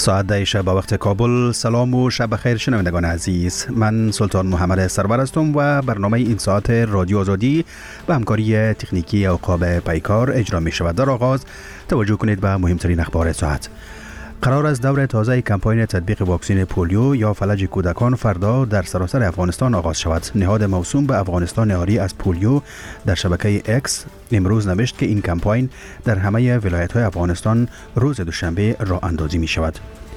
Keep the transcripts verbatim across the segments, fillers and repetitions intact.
ساعت ده شب با وقت کابل. سلام و شب بخیر شنوندگان عزیز، من سلطان محمد سرور هستم و برنامه این ساعت رادیو آزادی به همکاری تکنیکی عقاب پیکار اجرا می شود. در آغاز توجه کنید به مهمترین اخبار ساعت. قرار است دور تازه کمپاین تطبیق واکسن پولیو یا فلج کودکان فردا در سراسر افغانستان آغاز شود. نهاد موسوم به افغانستان عاری از پولیو در شبکه اکس امروز نوشت که این کمپاین در همه ولایت‌های افغانستان روز دوشنبه راه اندازی می شود.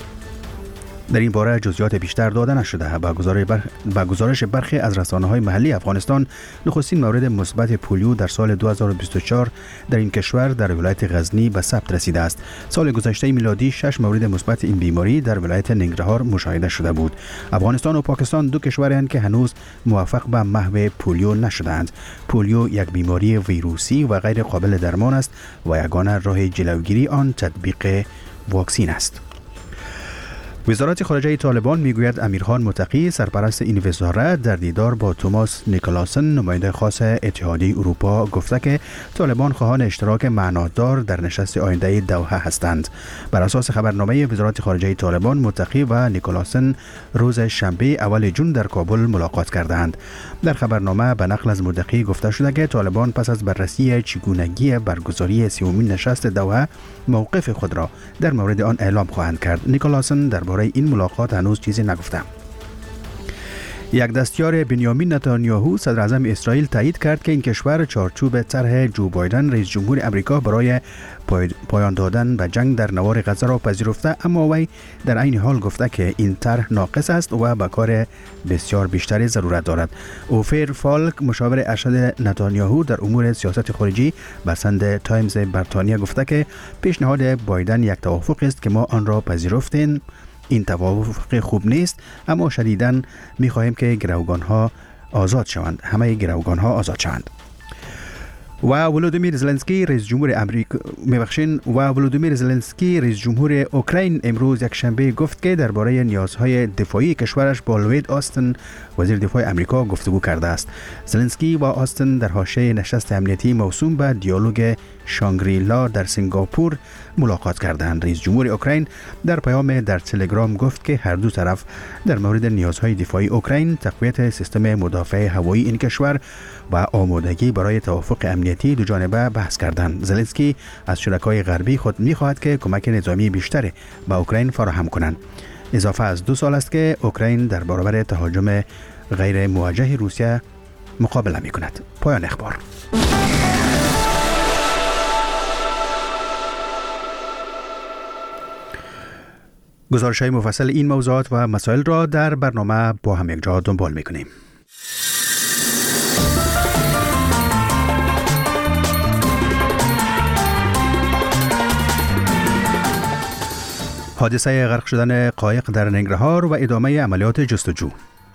در این باره جزئیات بیشتر داده نشده. با گزارش بر... با گزارش برخی از رسانه‌های محلی افغانستان، نخستین مورد مثبت پولیو در سال دو هزار و بیست و چهار در این کشور در ولایت غزنی به ثبت رسیده است. سال گذشته میلادی شش مورد مثبت این بیماری در ولایت ننگرهار مشاهده شده بود. افغانستان و پاکستان دو کشورند که هنوز موفق به محو پولیو نشده‌اند. پولیو یک بیماری ویروسی و غیر قابل درمان است و یگانه راه جلوگیری آن تطبیق واکسن است. وزارت خارجه طالبان میگوید امیرخان متقی سرپرست این وزارت در دیدار با توماس نیکلاسن نماینده خاص اتحادیه اروپا گفته که طالبان خواهان اشتراک معنادار در نشست آینده دوحه هستند. بر اساس خبرنامه وزارت خارجه طالبان، متقی و نیکلاسن روز شنبه اول جون در کابل ملاقات کردند. در خبرنامه به نقل از متقی گفته شده که طالبان پس از بررسی چگونگی برگزاری سومین نشست دوحه موقف خود را در مورد آن اعلام خواهند کرد. نیکلاسن در برای این ملاقات هنوز چیزی نگفته. یک دستیار بنیامین نتانیاهو صدر اعظم اسرائیل تایید کرد که این کشور چارچوب طرح جو بایدن رئیس جمهور امریکا برای پایان دادن به جنگ در نوار غزه را پذیرفته، اما وی در عین حال گفته که این طرح ناقص است و به کار بسیار بیشتری ضرورت دارد. اوفیر فالک مشاور ارشد نتانیاهو در امور سیاست خارجی به سند تایمز بریتانیا گفته که پیشنهاد بایدن یک توافق است که ما آن را پذیرفتیم. این توافق خوب نیست، اما شدیداً می‌خواهیم که گروگان‌ها آزاد شوند، همه گروگان‌ها آزاد شوند. و ولودیمیر زلنسکی رئیس جمهور امریکا میبخشین و ولودیمیر زلنسکی رئیس جمهور اوکراین امروز یک شنبه گفت که درباره نیازهای دفاعی کشورش با لوید آستن وزیر دفاع امریکا گفتگو کرده است. زلنسکی و آستن در حاشیه نشست امنیتی موسوم به دیالوگ شانگری-لا در سنگاپور ملاقات کردند. رئیس جمهور اوکراین در پیام در تلگرام گفت که هر دو طرف در مورد نیازهای دفاعی اوکراین، تقویت سیستم مدافع هوایی این کشور و آمادگی برای توافق امنیتی دو جانبه بحث کردند. زلنسکی از شرکای غربی خود می‌خواهد که کمک نظامی بیشتری به اوکراین فراهم کنند. اضافه از دو سال است که اوکراین در برابر تهاجم غیر موجه روسیه مقابله می‌کند. پایان اخبار. گزارش‌های مفصل این موضوعات و مسائل را در برنامه با هم یکجا دنبال می‌کنیم. حادثه غرق شدن قایق در ننگرهار و ادامه عملیات جستجو.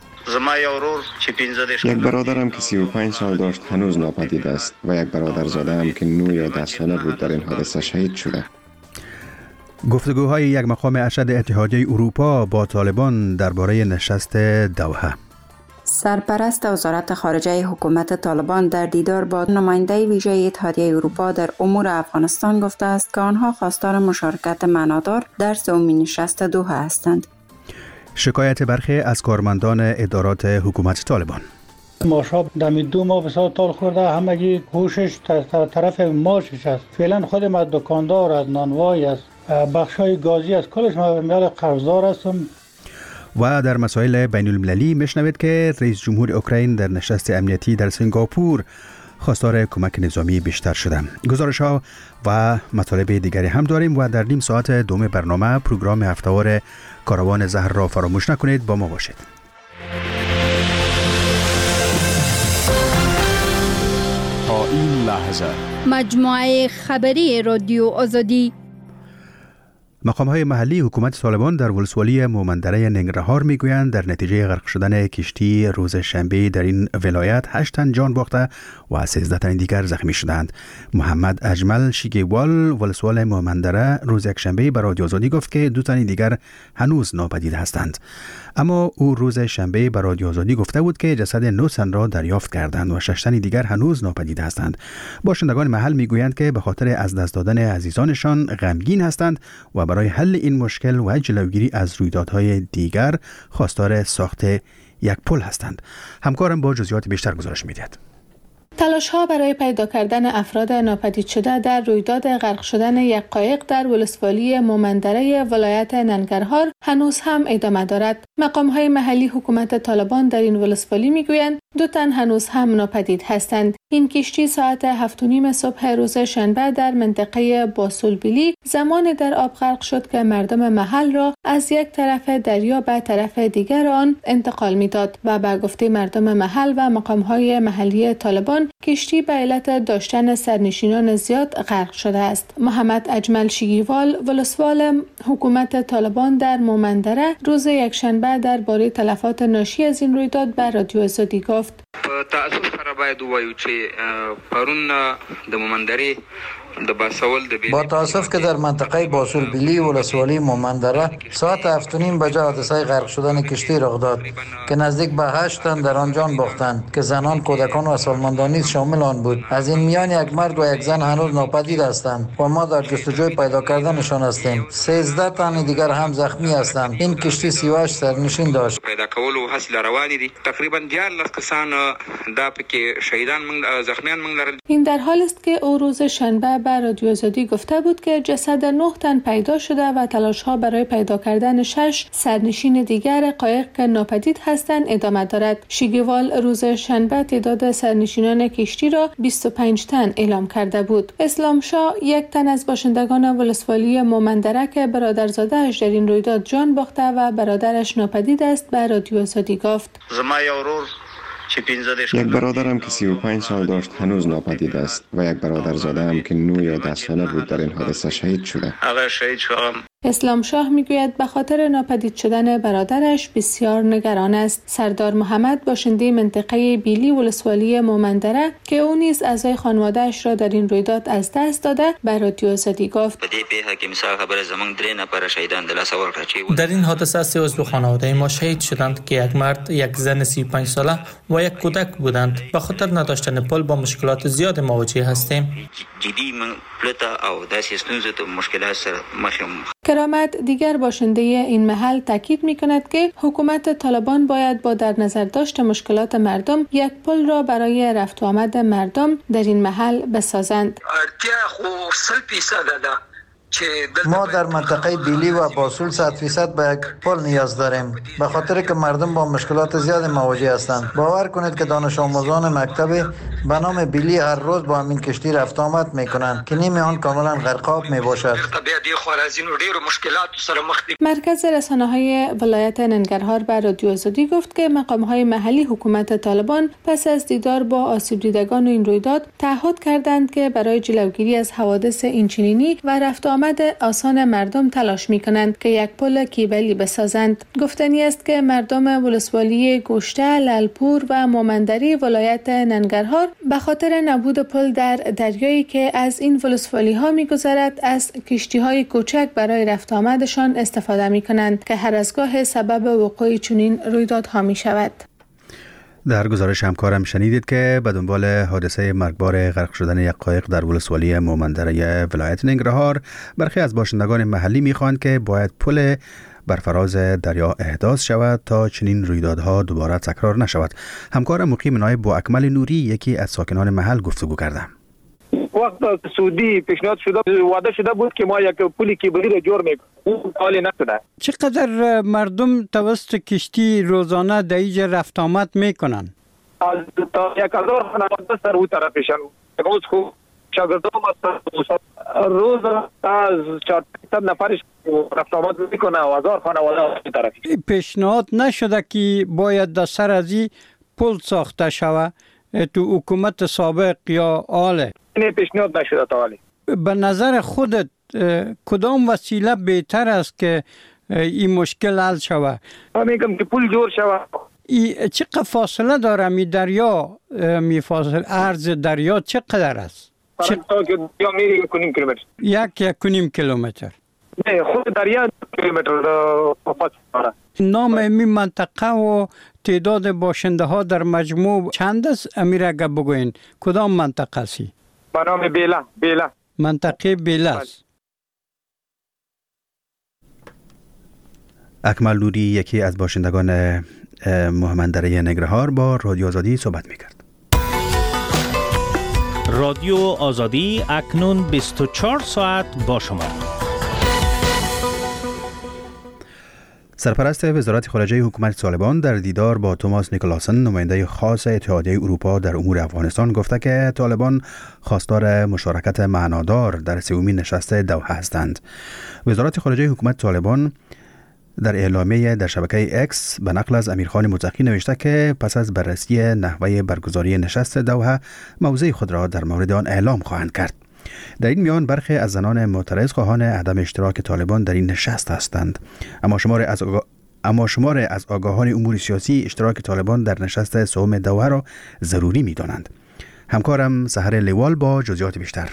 یک برادرم که سی و پنج سال داشت هنوز ناپدید است و یک برادرزاده هم که نه یا ده ساله بود در این حادثه شهید شده. گفتگوهای یک مقام ارشد اتحادیه اروپا با طالبان درباره نشست دوحه. سرپرست وزارت خارجه حکومت طالبان در دیدار با نماینده ویژه اتحادیه اروپا در امور افغانستان گفته است که آنها خواستار مشارکت معنادار در سومین نشست دوحه هستند. شکایت برخی از کارمندان ادارات حکومت طالبان. ماشا دمی دو ماه بسیار تال خورده، همگی کوشش طرف ماشش است. فعلا خود ما دکاندار از نانوای است، بخشای گازی از کلش ما میال قرضدار هستم. و در مسائل بین المللی میشنوید که رئیس جمهور اوکراین در نشست امنیتی در سنگاپور خواستار کمک نظامی بیشتر شده. گزارش ها و مطالب دیگری هم داریم و در نیم ساعت دوم برنامه پروگرام هفته‌وار کاروان زهر را فراموش نکنید. با ما باشید. تا این لحظه مجموعه خبری رادیو آزادی. مقام‌های محلی حکومت طالبان در ولسوالی مومندره ننگرهار میگویند در نتیجه غرق شدن کشتی روز شنبه در این ولایت هشت تن جان باخته و سیزده تن دیگر زخمی شدند. محمد اجمل شیگیوال ولسوال مومندره روز یک شنبه به رادیو آزادی گفت که دو تن دیگر هنوز ناپدید هستند. اما او روز شنبه به رادیو آزادی گفته بود که جسد نه تن را دریافت کردند و شش تن دیگر هنوز ناپدید هستند. باشندگان محل میگویند که به خاطر از دست دادن عزیزانشان غمگین هستند و برای حل این مشکل و جلوگیری از رویدادهای دیگر خواستار ساخت یک پل هستند. همکارم با جزئیات بیشتر گزارش می‌دهد. تلاش‌ها برای پیدا کردن افراد ناپدید شده در رویداد غرق شدن یک قایق در ولسوالی مومندره ولایت ننگرهار هنوز هم ادامه دارد. مقام‌های محلی حکومت طالبان در این ولسوالی می‌گویند دو تن هنوز هم ناپدید هستند. این کشتی ساعت هفت و نیم صبح روز شنبه در منطقه باسولبیلی زمان در آب غرق شد که مردم محل را از یک طرف دریا به طرف دیگر آن انتقال می‌داد و به گفته مردم محل و مقام‌های محلی طالبان کشتی به علت داشتن سرنشینان زیاد غرق شده است. محمد اجمل شیگیوال ولسوال حکومت طالبان در مومندره روز یکشنبه درباره تلفات ناشی از این رویداد به رادیو آزادی گفت: تاسف سره باید وایو چې پرون د مومندره با تاسف که در منطقه باسولبیلی ولسوالی مومندره ساعت هفت و نیم بجا حادثه غرق شدن کشتی رخ داد که نزدیک به هشت تن در آن جان باختند که زنان، کودکان و سالمندان نیز شامل آن بود. از این میان یک مرد و یک زن هنوز ناپدید هستند و ما در جستجوی پیدا کردنشان هستیم. سیزده تن دیگر هم زخمی هستند. این کشتی سی و هشت سرنشین داشت. پیدا کولو حاصل روانی دي. تقریبا دیارلس کسان دا پکې شهیدان من زخمیان من لرل. این در حال است که او روز شنبه به رادیو آزادی گفته بود که جسد نه تن پیدا شده و تلاش‌ها برای پیدا کردن شش سرنشین دیگر قایق که ناپدید هستند ادامه دارد. شیگیوال روز شنبه تعداد سرنشینان کشتی را بیست و پنج تن اعلام کرده بود. اسلام شاه یک تن از باشندگان ولسوالی مومندره که برادرزاده‌اش در این رویداد جان باخته و برادرش ناپدید است به رادیو آزادی گفت: یک برادرم که سی و پنج سال داشت هنوز ناپدید است و یک برادرزاده هم که نه یا ده ساله بود در این حادثه شهید شده. اسلام شاه میگوید به خاطر ناپدید شدن برادرش بسیار نگران است. سردار محمد باشنده منطقه بیلی ولسوالی مومندره که او نیز اعضای خانواده‌اش را در این رویداد از دست داده به رادیو آزادی گفت: در این حادثه سه عضو خانواده ما شهید شدند که یک مرد، یک زن سی و پنج ساله و یک کودک بودند. به خاطر نداشتن پل با مشکلات زیاد مواجه هستیم. کرامت دیگر باشنده این محل تاکید می‌کند که حکومت طالبان باید با در نظر داشت مشکلات مردم یک پل را برای رفت و آمد مردم در این محل بسازند. ما در منطقه بیلی و باسول صد فیصد به یک پل نیاز داریم به خاطر که مردم با مشکلات زیاد مواجه هستند. باور کنید که دانش آموزان مکتب به نام بیلی هر روز با همین کشتی رفت آمد میکنند که نیم آن کاملا غرقاب می باشد. مرکز رسانه‌های ولایت ننگرهار به رادیو آزادی گفت که مقام‌های محلی حکومت طالبان پس از دیدار با آسیب دیدگان این رویداد تعهد کردند که برای جلوگیری از حوادث اینچنینی و رفت آمد آسان مردم تلاش می‌کنند که یک پل کیبلی بسازند. گفتنی است که مردم ولسوالی گوشته، لالپور و مومندری ولایت ننگرهار به خاطر نبود پل در دریایی که از این ولسوالی‌ها می‌گذرد از کشتی‌های کوچک برای رفت آمدشان استفاده می‌کنند که هر از گاه سبب وقوع چنین رویدادها می‌شود. در گزارش همکارم شنیدید که به دنبال حادثه مرگبار غرق شدن یک قایق در ولسوالی مومندره ولایت ننگرهار برخی از باشندگان محلی می‌خواهند که باید پل بر فراز دریا احداث شود تا چنین رویدادها دوباره تکرار نشود. همکارم مقیم نایب با اکمل نوری یکی از ساکنان محل گفتگو کردم. وقت سعودی پیشنهاد شده وعده شده بود که ما یک پل کیبلی را جور میکنیم، اون حالی نشده. چقدر مردم توسط کشتی روزانه در اینجا رفت آمد میکنن؟ از تا یک هزار خانواده سر او طرفشن. روز خوب شاگردان روز از چهار نفرش رفت آمد میکنه و هزار خانواده طرف. پیشنهاد نشده که باید در سر از این پل ساخته شود تو حکومت سابق یا آله؟ این پیشنهاد نشده تا حالی. به نظر خودت کدام وسیله بهتر است که این مشکل حل شود؟ من میگم که پل جور شود. ای چقدر فاصله داره می دریا، می فاصله عرض دریا چقدر است؟ چه... تا که دریا میره یک و نیم کیلومتر. یک یک و نیم کیلومتر. نه خود دریا کیلومتر فاصله داره. نام می منطقه و تعداد باشنده ها در مجموع چند است؟ امیر اگه بگوین کدام منطقه سی؟ به نام بیلا. بیلا. منطقه بیلا است. اکمل نوری یکی از باشندگان مهمندره ننگرهار با رادیو آزادی صحبت میکرد. رادیو آزادی اکنون بیست و چهار ساعت با شما. سرپرست وزارت خارجه حکومت طالبان در دیدار با توماس نیکلاسن نماینده خاص اتحادیه اروپا در امور افغانستان گفته که طالبان خواستار مشارکت معنادار در سومین نشست دوحه هستند. وزارت خارجه حکومت طالبان در اعلامیه در شبکه اکس به نقل از امیرخان متقی نوشته که پس از بررسی نحوه برگزاری نشست دوحه موضع خود را در مورد آن اعلام خواهند کرد. در این میان برخی از زنان معترض خواهان عدم اشتراک طالبان در این نشست هستند، اما شمار از آگاه... اما شمار از آگاهان امور سیاسی اشتراک طالبان در نشست سوم دوحه را ضروری می‌دانند. همکارم سحر لیوال با جزئیات بیشتر.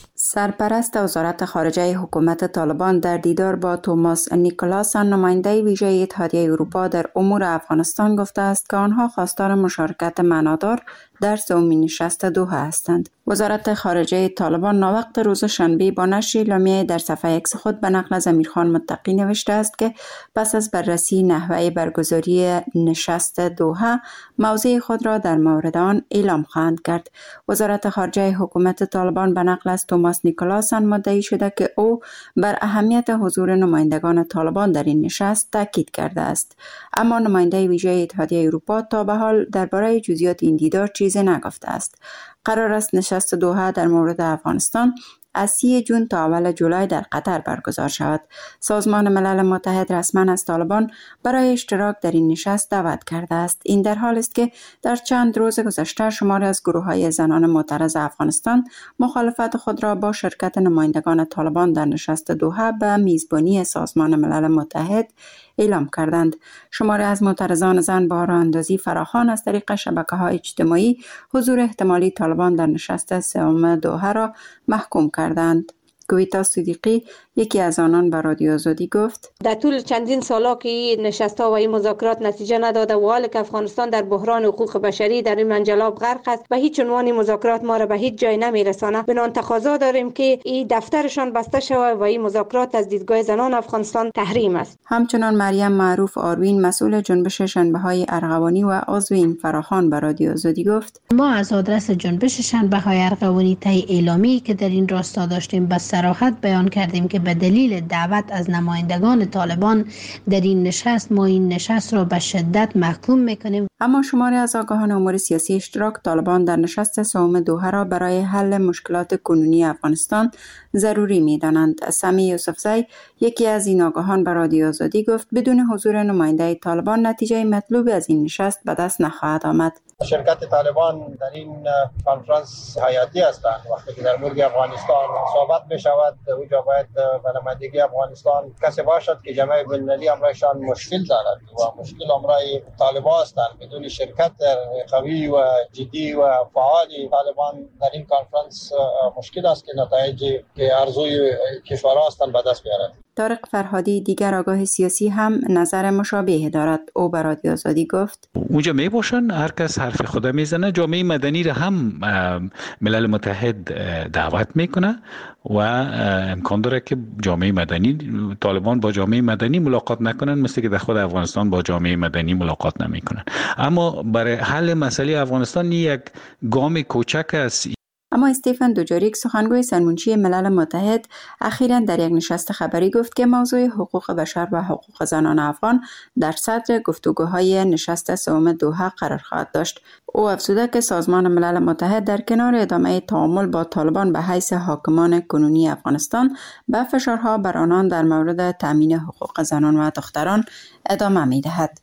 سرپرست وزارت خارجه حکومت طالبان در دیدار با توماس نیکلاسن نماینده ویژه اتحادیه اروپا در امور افغانستان گفته است که آنها خواستار مشارکت معنادار در سومین نشست دوحه هستند. وزارت خارجه طالبان ناوقت روز شنبه با نشر اعلامیه در صفحه اکس خود به نقل از امیرخان متقی نوشته است که پس از بررسی نحوه برگزاری نشست دوحه موضع خود را در مورد آن اعلام خواهند کرد. وزارت خارجه حکومت طالبان به نقل از توماس نیکلاسن مدعی شده که او بر اهمیت حضور نمایندگان طالبان در این نشست تاکید کرده است، اما نماینده ویژه اتحادیه اروپا تا به حال درباره جزئیات این دیدار چیزی نگفته است. قرار است نشست دوحه در مورد افغانستان از سی جون تا اول جولای در قطر برگزار شود. سازمان ملل متحد رسما از طالبان برای اشتراک در این نشست دعوت کرده است. این در حال است که در چند روز گذشته شماری از گروه‌های زنان معترض افغانستان مخالفت خود را با شرکت نمایندگان طالبان در نشست دوحه به میزبانی سازمان ملل متحد اعلام کردند. شماری از معترضان زن با راه اندازی فراخوان از طریق شبکه‌های اجتماعی حضور احتمالی طالبان در نشست سوم دوحه را محکوم کردند. گویتا صدیقی یکی از آنان به رادیو آزادی گفت در طول چندین سالا که این نشست‌ها و این مذاکرات نتیجه نداده و حال که افغانستان در بحران حقوق بشری در این منجلاب غرق است و هیچ عنوان مذاکرات ما را به هیچ جای نمیرسانه، بنان تقاضا داریم که این دفترشان بسته شود و این مذاکرات از دیدگاه زنان افغانستان تحریم است. همچنان مریم معروف آروین مسئول جنبش شنبه‌های ارغوانی و عضو این فراخوان به رادیو آزادی گفت ما از آدرس جنبش شنبه‌های ارغوانی طی اعلامی که در این راستا داشتیم به صراحت بیان کردیم که به دلیل دعوت از نمایندگان طالبان در این نشست ما این نشست را به شدت محکوم میکنیم. اما شماری از آگاهان امور سیاسی اشتراک طالبان در نشست سوم دوحه را برای حل مشکلات کنونی افغانستان ضروری میدانند. سمی یوسفزی یکی از این آگاهان به رادیو آزادی گفت بدون حضور نماینده طالبان نتیجه مطلوب از این نشست به دست نخواهد آمد. شرکت طالبان در این کنفرانس حیاتی هستند. وقتی که در مورد افغانستان صحبت می شود اونجا باید به نمایندگی افغانستان کسی باشد که جامعه بین‌المللی امرایشان مشکل دارد و مشکل امرای طالبان هستند. بدون شرکت قوی و جدی و فعالی طالبان در این کنفرانس مشکل است که نتایجی که ارزوی کشورها هستند به دست بیارد. طارق فرهادی دیگر آگاه سیاسی هم نظر مشابه دارد. او به رادیو آزادی گفت اونجا می باشن هر کس حرف خود میزنه، جامعه مدنی را هم ملل متحد دعوت میکنه و امکان داره که جامعه مدنی طالبان با جامعه مدنی ملاقات نکنن مثل که در خود افغانستان با جامعه مدنی ملاقات نمیکنن. اما برای حل مسئله افغانستان یک گام کوچک است. اما استیفن دوجاریک سخنگوی سرمنشی ملل متحد اخیراً در یک نشست خبری گفت که موضوع حقوق بشر و حقوق زنان افغان در صدر گفتگوهای نشست سوم دوحه قرار خواهد داشت. او افزوده که سازمان ملل متحد در کنار ادامه تعامل با طالبان به حیث حاکمان کنونی افغانستان به فشارها بر آنان در مورد تامین حقوق زنان و دختران ادامه می‌دهد.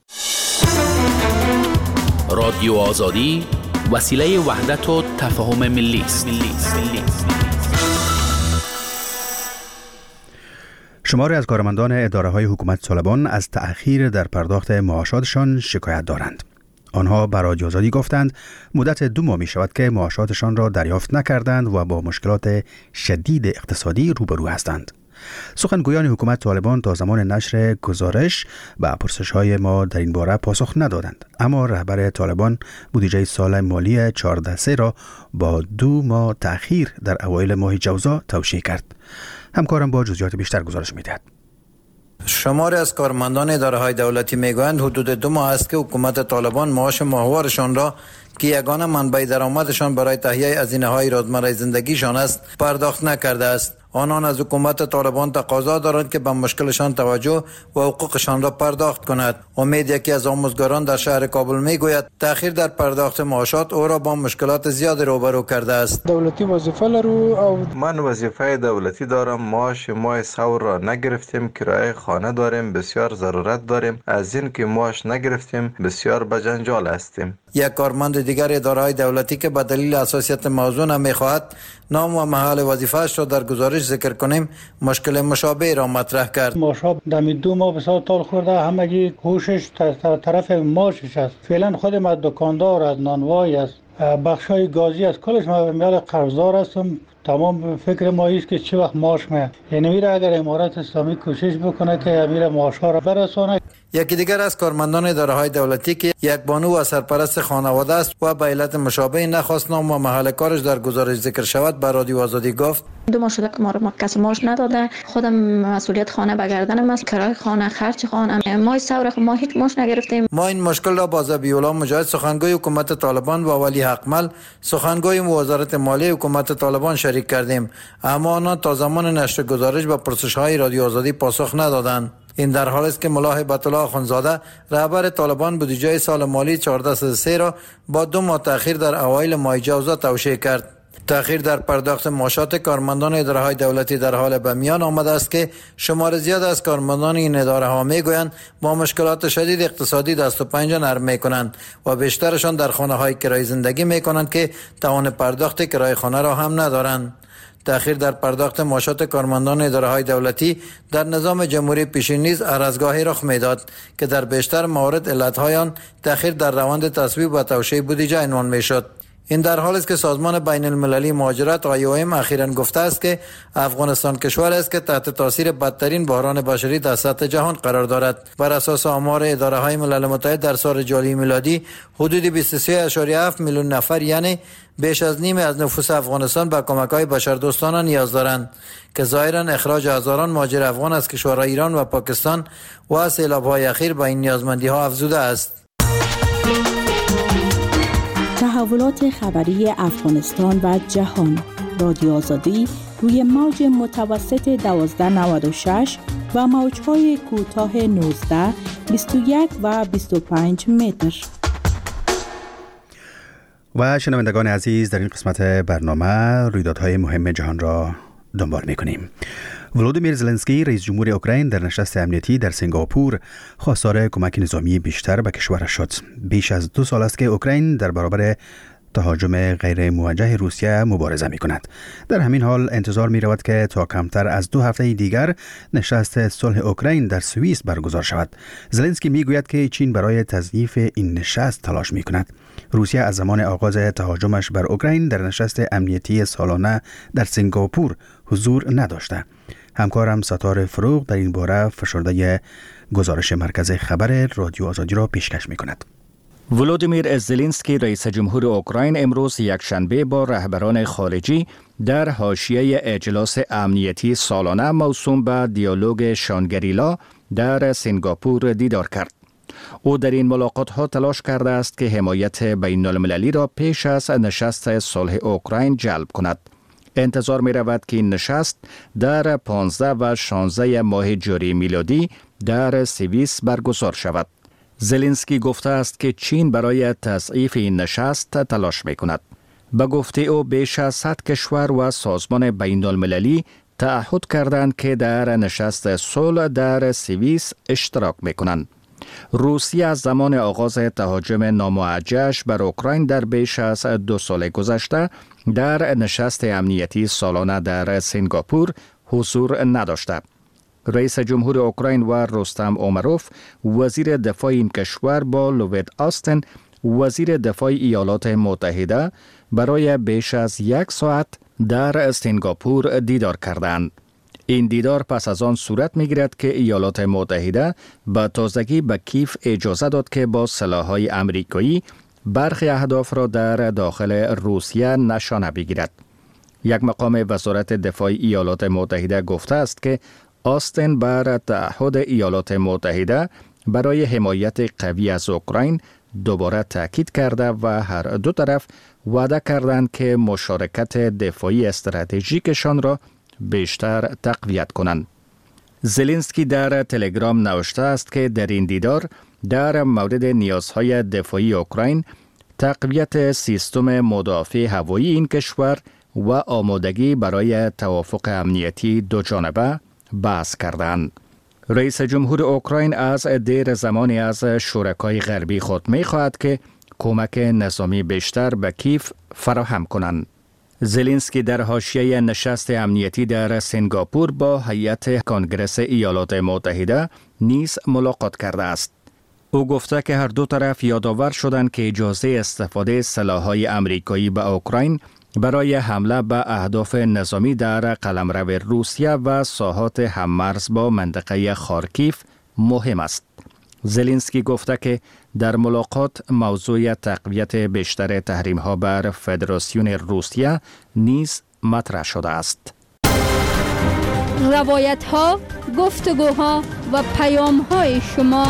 رادیو آزادی وسیله وحدت و تفاهم ملی است. شماری از کارمندان اداره‌های حکومت طالبان از تأخیر در پرداخت معاشاتشان شکایت دارند. آنها به رادیو آزادی گفتند مدت دو ماه می شود که معاشاتشان را دریافت نکردند و با مشکلات شدید اقتصادی روبرو هستند. سخنگویان حکومت طالبان تا زمان نشر گزارش و پرسش‌های ما در این باره پاسخ ندادند، اما رهبر طالبان بودجه سال مالی چهارده سه را با دو ماه تأخیر در اوایل ماه جوزا توشیح کرد. همکارم با جزئیات بیشتر گزارش می‌دهد. شماری از کارمندان اداره‌های دولتی میگویند حدود دو ماه است که حکومت طالبان معاش ماهوارشان را که یگانه منبع درآمدشان برای تهیه هزینه‌های روزمره زندگیشان است پرداخت نکرده است. آنان از حکومت طالبان تقاضا دارند که به مشکلشان توجه و حقوقشان را پرداخت کند. امید یکی از آموزگاران در شهر کابل میگوید تأخیر در پرداخت معاشات او را با مشکلات زیاد روبرو کرده است. دولتی وظیفه لرو او من وظیفه دولتی دارم. معاش ماه سور را نگرفتیم، کرایه خانه داریم، بسیار ضرورت داریم. از این که معاش نگرفتیم بسیار بجنجال هستیم. یک کارمند دیگر اداره‌های دولتی که به دلیل حساسیت موضوع نمیخواهد نام و محل وظیفه‌اش را در گزارش ذکر کنیم مشکل مشابه را مطرح کرد. ماشا دمی دو ماه بسیار تال خورده، همگی کوشش طرف ماشش است. فعلا خودم از دکاندار از نانوایی است، بخشای گازی است، کلش ما میال قرضدار هستم. تمام فکر ما است که چه وقت معاش میاد. یعنی میره اگر امارات اسلامی کوشش بکنه که امیر معاش ها را برسونه. یکی دیگر از کارمندان اداره‌های دولتی که یک بانو و سرپرست خانواده است و به علت مشابه نخواست نام و محل کارش در گزارش ذکر شود به رادیو آزادی گفت دو ماه شده که ما رو کسی معاش نداده. خودم مسئولیت خانه به گردنم است، کرایه خانه، خرج خانه. ما سوره ما هیچ معاش نگرفتیم. ما این مشکل را با ذبیح‌الله مجاهد سخنگوی حکومت طالبان و ولی حقمل سخنگوی وزارت مالیه حکومت طالبان شریک کردیم، اما آنها تا زمان نشر گزارش به پرسش‌های رادیو آزادی پاسخ ندادند. این در حالی است که ملا هیبت الله اخوندزاده رهبر طالبان بودجه سال مالی چهارده صد و سه را با دو ماه تأخیر در اوایل ماه جوزا توشیح کرد. تأخیر در پرداخت معاشات کارمندان اداره‌های دولتی در حال به میان آمده است که شمار زیاد از کارمندان این اداره‌ها میگویند با مشکلات شدید اقتصادی دست و پنجه نرم میکنند و بیشترشان در خانه‌های کرایه زندگی میکنند که توان پرداخت کرایه خانه را هم ندارند. تأخیر در پرداخت معاشات کارمندان اداره‌های دولتی در نظام جمهوری پیشین نیز عرضگاهی رخ میداد که در بیشتر موارد علت‌های آن تأخیر در روند تصویب و توشیح بودجه عنوان میشد. این در حالی است که سازمان بین المللی مهاجرت آی او ام اخیراً گفته است که افغانستان کشور است که تحت تاثیر بدترین بحران بشری در سطح جهان قرار دارد. بر اساس آمار اداره‌های ملل متحد در سال جاری میلادی حدود بیست و سه ممیز هفت میلیون نفر یعنی بیش از نیمی از نفوس افغانستان به کمک‌های بشردوستانه نیاز دارند که ظاهراً اخراج هزاران مهاجر افغان از کشورهای ایران و پاکستان و سیلاب‌های اخیر به این نیازمندی‌ها افزوده است. تحولات خبری افغانستان و جهان. رادیو آزادی روی موج متوسط دوازده نود و شش و موج‌های کوتاه نوزده، بیست و یک و بیست و پنج متر. و شنوندگان عزیز، در این قسمت برنامه رویدادهای مهم جهان را دنبال می‌کنیم. ولودیمیر زلنسکی رئیس جمهور اوکراین در نشست امنیتی در سنگاپور خواستار کمک نظامی بیشتر به کشورش شد. بیش از دو سال است که اوکراین در برابر تهاجم غیر موجه روسیه مبارزه می کند. در همین حال انتظار می رود که تا کمتر از دو هفته دیگر نشست صلح اوکراین در سوئیس برگزار شود. زلنسکی می گوید که چین برای تضعیف این نشست تلاش می کند. روسیه از زمان آغاز تهاجمش بر اوکراین در نشست امنیتی سالانه در سنگاپور حضور نداشته. همکارم ستاره فروغ در این باره فشرده گزارش مرکز خبر رادیو آزادی را پیشکش می کند. ولودیمیر زلنسکی رئیس جمهور اوکراین امروز یکشنبه با رهبران خارجی در حاشیه اجلاس امنیتی سالانه موسوم به دیالوگ شانگریلا در سنگاپور دیدار کرد. او در این ملاقات ها تلاش کرده است که حمایت بین المللی را پیش از نشست صلح اوکراین جلب کند. انتظار می رود که این نشست در پانزده و شانزده ماه جاری میلادی در سوئیس برگزار شود. زلنسکی گفته است که چین برای تضعیف این نشست تلاش می کند. به گفته او بیش از صد کشور و سازمان بین المللی تعهد کردند که در نشست صلح در سوئیس اشتراک می کنند. روسیه از زمان آغاز تهاجم ناموجه‌اش بر اوکراین در بیش از دو سال گذشته در نشست امنیتی سالانه در سنگاپور حضور نداشته. رئیس جمهور اوکراین و رستم اومروف وزیر دفاع این کشور با لوید آستن وزیر دفاع ایالات متحده برای بیش از یک ساعت در سنگاپور دیدار کردند. این دیدار پس از آن صورت می‌گیرد که ایالات متحده به تازگی به کیف اجازه داد که با سلاح‌های آمریکایی برخی اهداف را در داخل روسیه نشانه بگیرد. یک مقام وزارت دفاع ایالات متحده گفته است که آستین بر تعهد ایالات متحده برای حمایت قوی از اوکراین دوباره تاکید کرده و هر دو طرف وعده کردند که مشارکت دفاعی استراتژیکشان را بیشتر تقویت کنند. زلنسکی در تلگرام نوشته است که در این دیدار در مورد نیازهای دفاعی اوکراین، تقویت سیستم مدافع هوایی این کشور و آمادگی برای توافق امنیتی دو جانبه بحث کردند. رئیس جمهور اوکراین از دیر زمانی از شرکای غربی خود می خواهد که کمک نظامی بیشتر به کیف فراهم کنند. زلنسکی در حاشیه نشست امنیتی در سنگاپور با هیئت کنگره ایالات متحده نیز ملاقات کرده است. او گفته که هر دو طرف یادآور شدند که اجازه استفاده سلاح‌های آمریکایی به اوکراین برای حمله به اهداف نظامی در قلمرو روسیه و ساحات هممرز با منطقه خارکیف مهم است. زلنسکی گفته که در ملاقات موضوع تقویت بیشتر تحریم‌ها بر فدراسیون روسیه نیز مطرح شده است. روایت‌ها، گفتگوها و پیام‌های شما.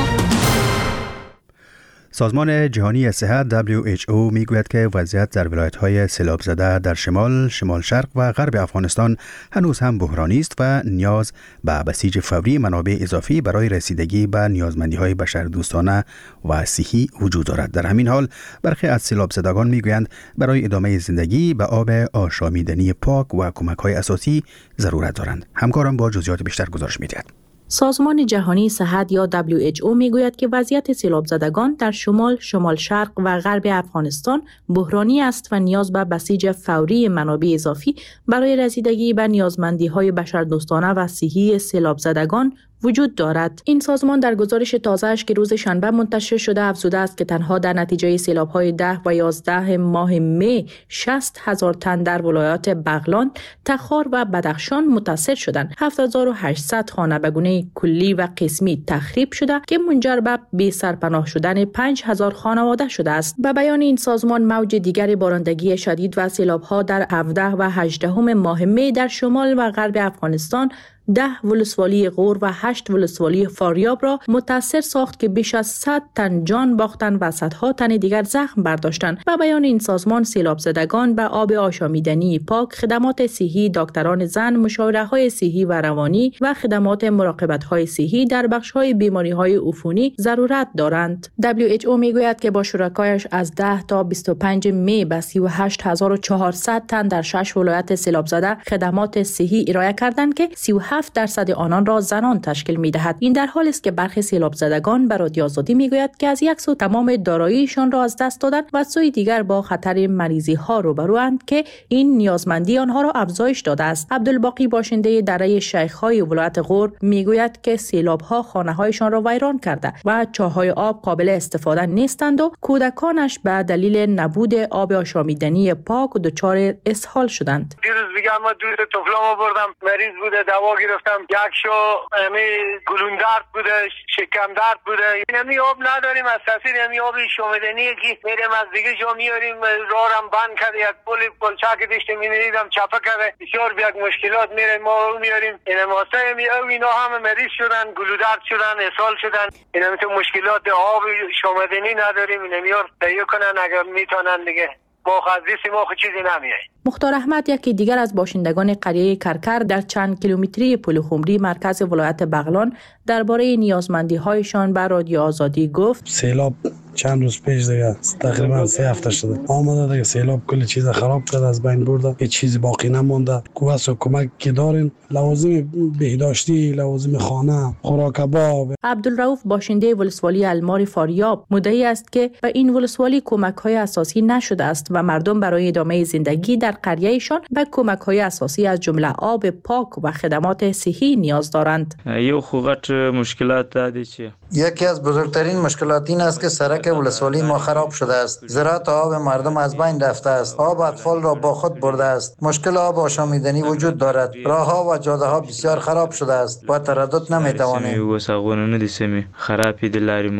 سازمان جهانی صحت دبلیو اچ او میگوید که وضعیت در ولایت‌های سیلاب زده در شمال، شمال شرق و غرب افغانستان هنوز هم بحرانی است و نیاز به بسیج فوری منابع اضافی برای رسیدگی به نیازمندی‌های بشردوستانه و صحی وجود دارد. در همین حال برخی از سیلاب زدگان میگویند برای ادامه زندگی به آب آشامیدنی پاک و کمک‌های اساسی ضرورت دارند. همکارم با جزئیات بیشتر گزارش می‌دهد. سازمان جهانی صحت یا دبلیو اچ او میگوید که وضعیت سیلاب زدگان در شمال، شمال شرق و غرب افغانستان بحرانی است و نیاز به بسیج فوری منابع اضافی برای رسیدگی به نیازمندی‌های بشردوستانه و صحی سیلاب زدگان وجود دارد. این سازمان در گزارش تازه‌اش که روز شنبه منتشر شده افزوده است که تنها در نتیجه سیلاب‌های ده و یازده ماه می شصت هزار تن در ولایات بغلان، تخار و بدخشان متاثر شدند. هفت هزار و هشتصد خانه به گونه کلی و قسمی تخریب شده که منجر به بی سرپناه شدن پنج هزار خانواده شده است. به بیان این سازمان موج دیگر بارندگی شدید و سیلاب‌ها در هفده و هجده ماه می در شمال و غرب افغانستان ده ولسوالی غور و هشت ولسوالی فاریاب را متاثر ساخت که بیش از صد تن جان باختند و صدها تن دیگر زخم برداشتند. و بیان این سازمان سیلاب زدگان به آب آشامیدنی پاک، خدمات صحی، دکتران زن، مشاوره‌های صحی و روانی و خدمات مراقبت‌های صحی در بخش‌های بیماری‌های عفونی ضرورت دارند. دبلیو اچ او میگوید که با شرکایش از ده تا بیست و پنج می به سی و هشت هزار و چهارصد تن در شش ولایت سیلاب زده خدمات صحی ارائه کردند که سی و هفت درصد آنان را زنان تشکیل می‌دهد. این در حالی است که برخی سیلاب زدگان به رادیو آزادی میگوید که از یک سو تمام داراییشان را از دست دادند و سوی دیگر با خطر مریضی‌ها روبروند که این نیازمندی آنها را افزایش داده است. عبدالباقی باشنده دره شیخ‌های ولایت غور میگوید که سیلاب‌ها خانه‌هایشان را ویران کرده و چاه‌های آب قابل استفاده نیستند و کودکانش به دلیل نبود آب آشامیدنی پاک دچار اسهال شدند. دیروز میگم ما دو تا طفلامو بردم مریض بوده دوا گرفتم، یک شو امی گلون درد بوده، شکم درد بوده. اینمی آب نداریم، از تاثیر امی آب شومدنیه که میریم از دیگه جا میاریم، راهرم بند کرده، یک پل پلچک داشته می‌دیدم چپه کرده، بسیار یک مشکلات میره ما میاریم. این واسه امی او اینا همه مریض شدن، گلو درد شدن، اسهال شدن. اینمی تو مشکلات آب شومدنی نداریم، اینمیار تهیه کنن اگر میتونن دیگه. ما خزیسی ما خود چیزی نمیه. مختار احمد یکی دیگر از باشندگان قریه کرکر در چند کیلومتری پل خمری مرکز ولایت بغلان درباره نیازمندی‌هایشان به رادیو آزادی گفت: سیلاب چند روز پیش دیگه تقریبا سه هفته شده آمده دیگه، سیلاب کل چیز خراب کرده، از بین برده، هیچ چیزی باقی نمونده. کوس و کمک که دارین، لوازم بهداشتی، لوازم خانه، خوراک باب. عبدالرؤوف باشنده ولسوالی المار فاریاب مدعی است که به این ولسوالی کمک‌های اساسی نشده است و مردم برای ادامه زندگی در قریه‌شان به کمک‌های اساسی از جمله آب پاک و خدمات صحی نیاز دارند. یو خوغت مشکلات دادی چی؟ یکی از بزرگترین مشکلات این است که سرک ولسوالی ما خراب شده است. زراعت آب مردم از بین رفته است. آب اطفال را با خود برده است. مشکل آب آشامیدنی وجود دارد. راه‌ها و جاده‌ها بسیار خراب شده است. با تردد نمی‌توانیم. و ساغون ندیسمی خرابی دلاریمو.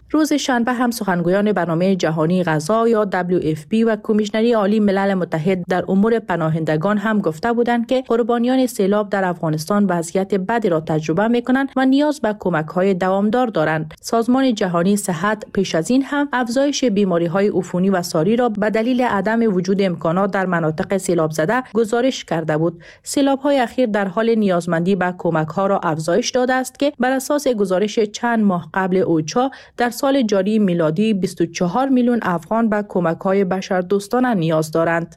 روز شنبه هم سخنگویان برنامه جهانی غذا یا دبلیو اف پی و کمیشنری عالی ملل متحد در امور پناهندگان هم گفته بودند که قربانیان سیلاب در افغانستان وضعیت بدی را تجربه می‌کنند و نیاز به کمک‌های دوامدار دارند. سازمان جهانی صحت پیش از این هم افزایش بیماری‌های عفونی و ساری را به دلیل عدم وجود امکانات در مناطق سیلاب زده گزارش کرده بود. سیلاب‌های اخیر در حال نیازمندی به کمک‌ها را افزایش داده است که بر اساس گزارش چند ماه قبل اوچا در سال جاری میلادی بیست و چهار میلیون افغان به کمک‌های بشردوستانه نیاز دارند.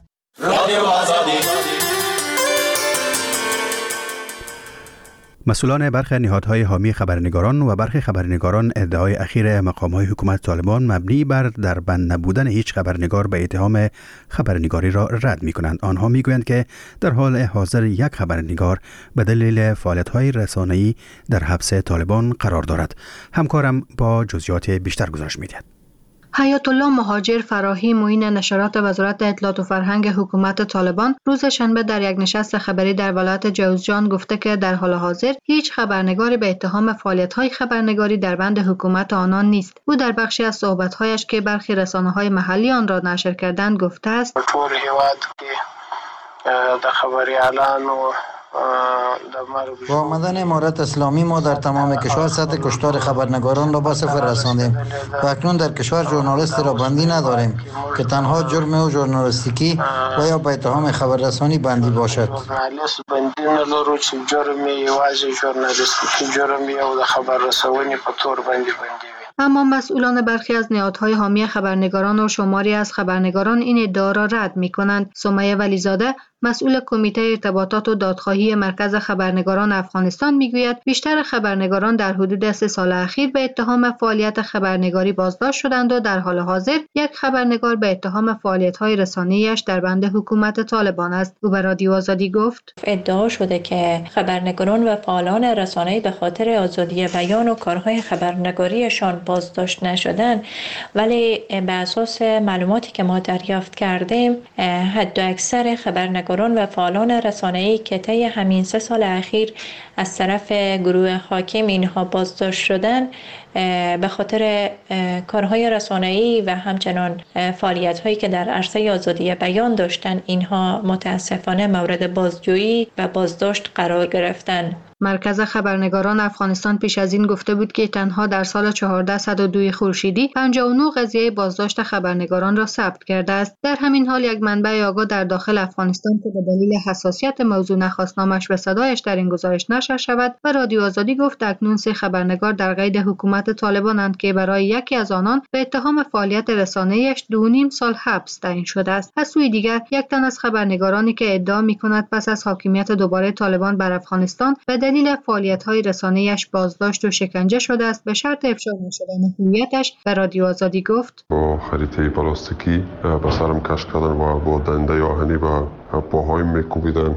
مسئولان برخی نهادهای حامی خبرنگاران و برخی خبرنگاران ادعای اخیر مقام‌های حکومت طالبان مبنی بر در بند نبودن هیچ خبرنگار به اتهام خبرنگاری را رد می‌کنند. آنها می‌گویند که در حال حاضر یک خبرنگار به دلیل فعالیت‌های رسانه‌ای در حبس طالبان قرار دارد. همکارم با جزئیات بیشتر گزارش می‌دهد. حیات الله مهاجر فراهی معین نشرات وزارت اطلاعات و فرهنگ حکومت طالبان روز شنبه در یک نشست خبری در ولایت جوزجان گفته که در حال حاضر هیچ خبرنگاری به اتهام فعالیت‌های خبرنگاری در بند حکومت آنان نیست. او در بخشی از صحبت‌هایش که برخی رسانه‌های محلی آن را نشر کردند گفته است: ټول هیواد کې د خبري اعلان و با آمدن امارت اسلامی ما در تمام کشور سطح کشتار خبرنگاران را به صفر رساندیم و اکنون در کشور ژورنالیست را بندی نداریم که تنها جرم او ژورنالیستیکی و یا به اتهام خبررسانی بندی باشد. ژورنالیست بندی ندارو چې جرم یوازې ژورنالیستیکی جرم یا د خبررسونی په تور بندی بندی. اما مسئولان برخی از نهادهای حامی خبرنگاران و شماری از خبرنگاران این ادعا را رد می‌کنند. سمیه ولیزاده مسئول کمیته ارتباطات و دادخواهی مرکز خبرنگاران افغانستان میگوید بیشتر خبرنگاران در حدود سه سال اخیر به اتهام فعالیت خبرنگاری بازداشت شدند و در حال حاضر یک خبرنگار به اتهام فعالیت‌های رسانه‌ایش در بند حکومت طالبان است. او به رادیو آزادی گفت: ادعا شده که خبرنگاران و فعالان رسانه‌ای به خاطر آزادی بیان و کارهای خبرنگاریشان بازداشت نشدند، ولی به اساس معلوماتی که ما دریافت کردیم حد اکثر خبرنگاران و فعالان رسانه‌ای که طی همین سه سال اخیر از طرف گروه حاکم اینها بازداشت شدن به خاطر کارهای رسانه‌ای و همچنان فعالیت‌هایی که در عرصه آزادی بیان داشتن اینها متاسفانه مورد بازجویی و بازداشت قرار گرفتند. مرکز خبرنگاران افغانستان پیش از این گفته بود که تنها در سال چهارصد و دو خورشیدی پنجاه و نه قضیه بازداشت خبرنگاران را ثبت کرده است. در همین حال یک منبع آگاه در داخل افغانستان که به دلیل حساسیت موضوع نخواست نامش به صدایش در این گزارش نشر شود و رادیو آزادی گفت اکنون سه خبرنگار در قید حکومت طالبانند که برای یکی از آنان به اتهام فعالیت رسانه‌ایش دو و نیم سال حبس تعیین شده است. از سوی دیگر یک تن از خبرنگارانی که ادعا می‌کند پس از حاکمیت دوباره طالبان بر افغانستان به دلیل فعالیت‌های رسانه‌ایش بازداشت و شکنجه شده است به شرط افشا نشدن هویتش به رادیو آزادی گفت: با خریطه پلاستیکی به سرم کش کردن و با دنده آهنی به پاهایم میکوبیدن.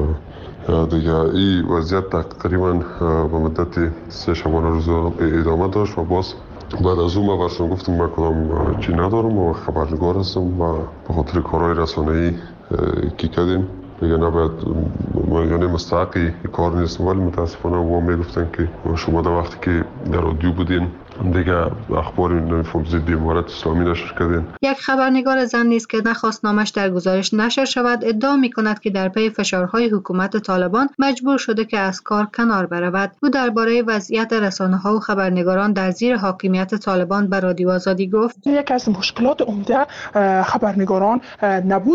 دیگه این وضعیت تقریبا به مدت سه شبانه روز ادامه داشت و باز بعد از اون ما برشون گفتم من کدام چی ندارم و خبرنگار هستم و به خاطر کارهای رسانه‌ای کی کردیم دیگه نباید یعنی مستحقی کار نیستم، ولی متاسفانه ما میگفتن که شما در وقتی که در رادیو بودین دیگه اخبار نمیفهم ضد امارت اسلامی نشر کردین. یک خبرنگار زن نیز که نخواست نامش در گزارش نشر شود ادعا می‌کند که در پی فشارهای حکومت طالبان مجبور شده که از کار کنار برود. او درباره وضعیت رسانه‌ها و خبرنگاران در زیر حاکمیت طالبان به رادیو آزادی گفت: یکی از مشکلات عمده خبرنگاران نبود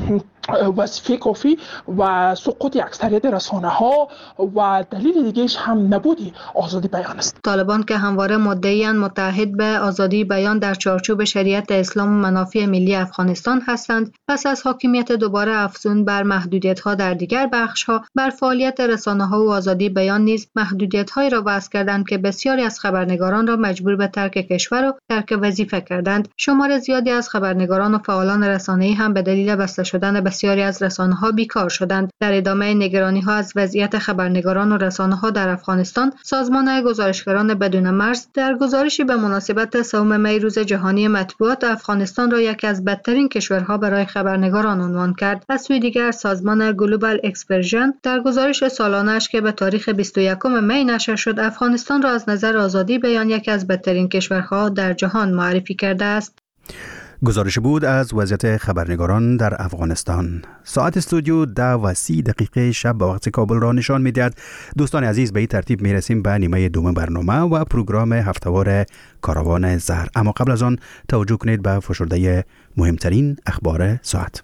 وظیفه کافی و سقوط اکثریت رسانه‌ها و دلیل دیگه‌اش هم نبود آزادی بیان است. طالبان که همواره مدعیان متحد به آزادی بیان در چارچوب شریعت اسلام و منافع ملی افغانستان هستند، پس از حاکمیت دوباره افزون بر محدودیت‌ها در دیگر بخش‌ها بر فعالیت رسانه‌ها و آزادی بیان نیز محدودیت‌هایی را وضع کردند که بسیاری از خبرنگاران را مجبور به ترک کشور و ترک وظیفه کردند. شمار زیادی از خبرنگاران و فعالان رسانه‌ای هم به دلیل بسته شدن به بسیاری از رسانه‌ها بیکار شدند. در ادامه نگرانی‌ها از وضعیت خبرنگاران و رسانه‌ها در افغانستان، سازمان گزارشگران بدون مرز در گزارشی به مناسبت سوم می روز جهانی مطبوعات افغانستان را یکی از بدترین کشورها برای خبرنگاران عنوان کرد. از سوی دیگر سازمان گلوبال اکسپرژن در گزارش سالانه‌اش که به تاریخ بیست و یکم می نشر شد، افغانستان را از نظر آزادی بیان یکی از بدترین کشورها در جهان معرفی کرده است. گزارش بود از وضعیت خبرنگاران در افغانستان. ساعت استودیو ده و سی دقیقه شب به وقت کابل را نشان می‌دهد. دوستان عزیز، به این ترتیب می‌رسیم به نیمه دوم برنامه و پروگرام هفته‌وار کاروان زهر. اما قبل از آن توجه کنید به فشرده مهمترین اخبار ساعت.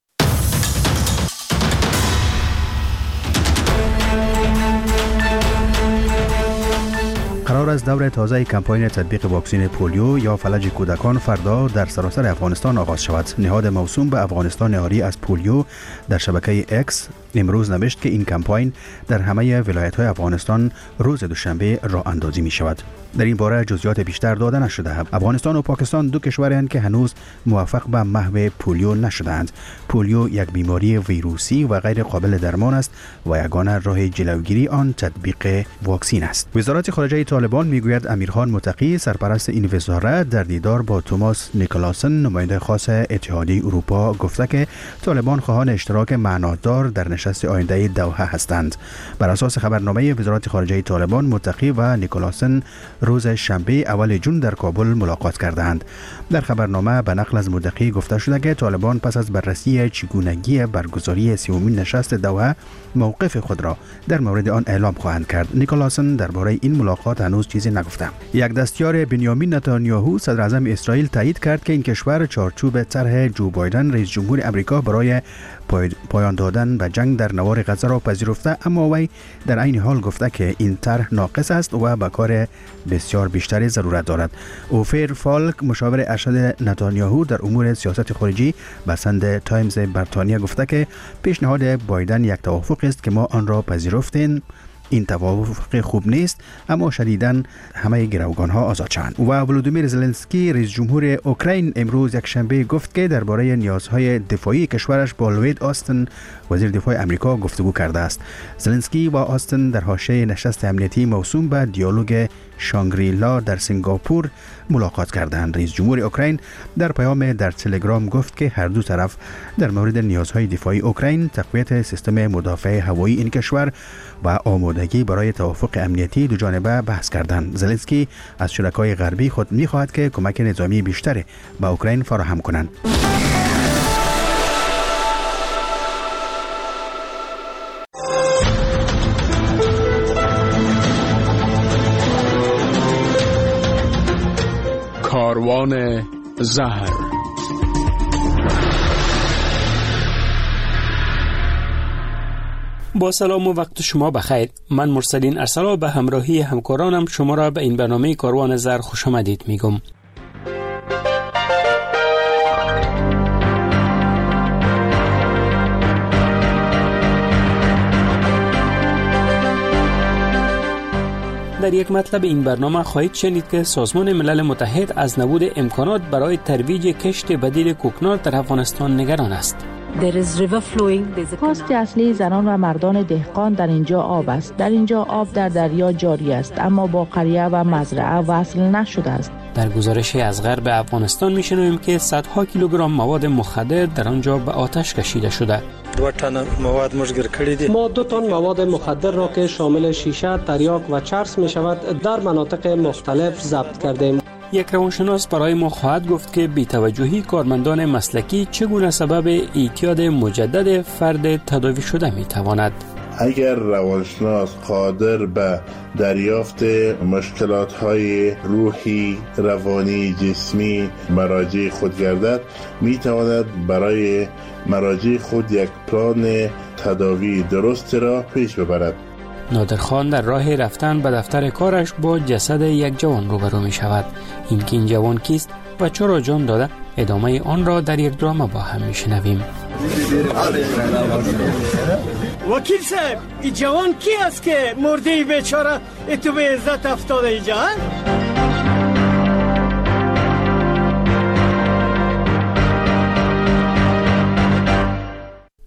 قرار است دور تازه کمپاین تطبیق واکسن پولیو یا فلج کودکان فردا در سراسر افغانستان آغاز شود. نهاد موسوم به افغانستان آری از پولیو در شبکه اکس امروز نوشت که این کمپاین در همه ولایت‌های افغانستان روز دوشنبه راه اندازی می شود. در این باره جزئیات بیشتر داده نشده. افغانستان و پاکستان دو کشورند که هنوز موفق به محو پولیو نشدند. پولیو یک بیماری ویروسی و غیر قابل درمان است و یگانه راه جلوگیری آن تطبیق واکسن است. وزارت خارجه طالبان میگوید امیرخان متقی سرپرست این وزارت در دیدار با توماس نیکلاسن نماینده خاص اتحادیه اروپا گفته که طالبان خواهان اشتراک معنادار در نشست آینده دوحه هستند. بر اساس خبرنامه وزارت خارجه طالبان، متقی و نیکلاسن روز شنبه اول جون در کابل ملاقات کردند. در خبرنامه به نقل از متقی گفته شده که طالبان پس از بررسی چگونگی برگزاری سومین نشست دوحه موقف خود را در مورد آن اعلام خواهند کرد. نیکلاسن درباره این ملاقات هنوز چیزی نگفته. یک دستیار بنیامین نتانیاهو صدر اعظم اسرائیل تایید کرد که این کشور چارچوب طرح جو بایدن رئیس جمهور آمریکا برای پایان دادن به جنگ در نوار غزه را پذیرفته، اما وی در عین حال گفته که این طرح ناقص است و به کار بسیار بیشتری ضرورت دارد. اوفیر فالک مشاور ارشد نتانیاهو در امور سیاست خارجی به سند تایمز بریتانیا گفته که پیشنهاد بایدن یک توافق است که ما آن را پذیرفتیم. این توافق خوب نیست، اما شدیداً همه گروگان‌ها آزاد شوند. و ولودیمیر زلنسکی رئیس جمهور اوکراین امروز یک شنبه گفت که درباره نیازهای دفاعی کشورش با لوید آستن وزیر دفاع آمریکا گفتگو کرده است. زلنسکی و آستن در حاشیه نشست امنیتی موسوم به دیالوگ شانگری-لا در سنگاپور ملاقات کردند. رئیس جمهور اوکراین در پیام در تلگرام گفت که هر دو طرف در مورد نیازهای دفاعی اوکراین، تقویت سیستم مدافع هوایی این کشور و آمادگی برای توافق امنیتی دو جانبه بحث کردند. زلنسکی از شرکای غربی خود می‌خواهد که کمک نظامی بیشتری به اوکراین فراهم کنند. کاروان زهر. با سلام و وقت شما بخیر. من مرسلین ارسلا به همراهی همکارانم شما را به این برنامه کاروان زهر خوش آمدید میگم. در یک مطلب این برنامه خواهید شنید که سازمان ملل متحد از نبود امکانات برای ترویج کشت بدیل کوکنار در افغانستان نگران است. کاشت اصلی زنان و مردان دهقان در اینجا آب است. در اینجا آب در دریا جاری است، اما با قریه و مزرعه وصل نشده است. در گزارشی از غرب افغانستان میشنویم که صدها کیلوگرم مواد مخدر در آنجا به آتش کشیده شده. دو تن مواد مشگیر کردی دی. ما دو تن مواد مخدر را که شامل شیشه، تریاک و چرس می شود در مناطق مختلف ضبط کردیم. یک روانشناس برای ما خواهد گفت که بی‌توجهی کارمندان مسلکی چگونه سبب اعتیاد مجدد فرد تداوی شده می تواند. اگر روانشناس قادر به دریافت مشکلات‌های روحی، روانی، جسمی مراجع خود گردد، می تواند برای مراجع خود یک پلان تداوی درست را پیش ببرد. نادرخان در راه رفتن به دفتر کارش با جسد یک جوان روبرو می شود. این که این جوان کیست و چرا جان داده، ادامه آن را در یک درام با هم می شنویم. وکیل صاحب، این جوان کی است که مرده بیچاره اتو به عزت افتاده اینجا؟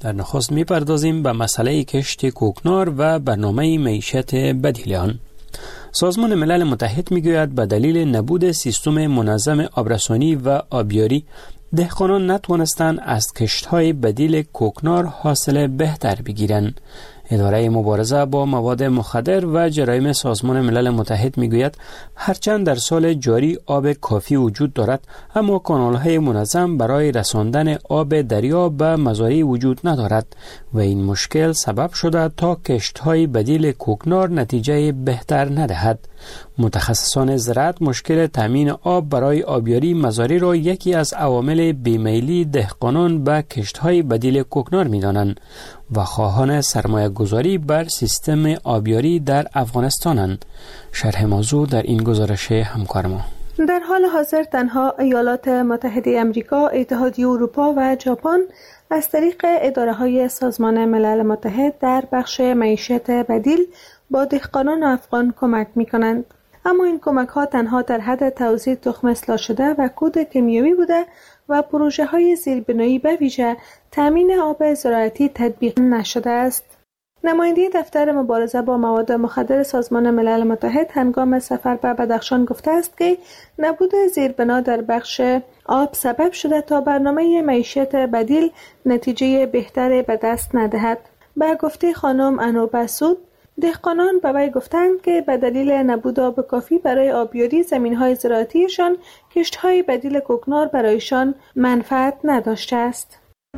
در نخست می‌پردازیم به مسئله کشت کوکنار و برنامه معیشت بدیل آن. سازمان ملل متحد میگوید به دلیل نبود سیستم منظم آبرسانی و آبیاری دهقانان نتوانستند از کشت‌های بدیل کوکنار حاصل بهتر بگیرند. اداره مبارزه با مواد مخدر و جرایم سازمان ملل متحد میگوید هرچند در سال جاری آب کافی وجود دارد، اما کانال‌های منظم برای رساندن آب دریا به مزارع وجود ندارد و این مشکل سبب شده تا کشت‌های بدیل کوکنار نتیجه بهتر ندهد. متخصصان زراعت مشکل تامین آب برای آبیاری مزارع را یکی از عوامل بیمیلی دهقانان به کشت‌های بدیل کوکنار می‌دانند و خواهان سرمایه گذاری بر سیستم آبیاری در افغانستانند. شرح موضوع در این گزارش همکار ما. در حال حاضر تنها ایالات متحده آمریکا، اتحادیه اروپا و ژاپن از طریق اداره‌های سازمان ملل متحد در بخش معیشت بدیل با دهقانان افغان کمک می‌کنند. اما این کمک‌ها تنها در حد توزیع تخم اصلاح شده و کود کیمیایی بوده و پروژه‌های زیربنایی به ویژه تامین آب زراعتی تطبیق نشده است. نماینده دفتر مبارزه با مواد مخدر سازمان ملل متحد هنگام سفر به بدخشان گفته است که نبود زیربنا در بخش آب سبب شده تا برنامه معیشت بدیل نتیجه بهتری به دست ندهد. به گفته خانم انو سود، دهقانان به وی گفتند که به دلیل نبود آب کافی برای آبیاری زمین‌های زراعتیشان، کشت‌های بدیل کوکنار برایشان منفعت نداشته است.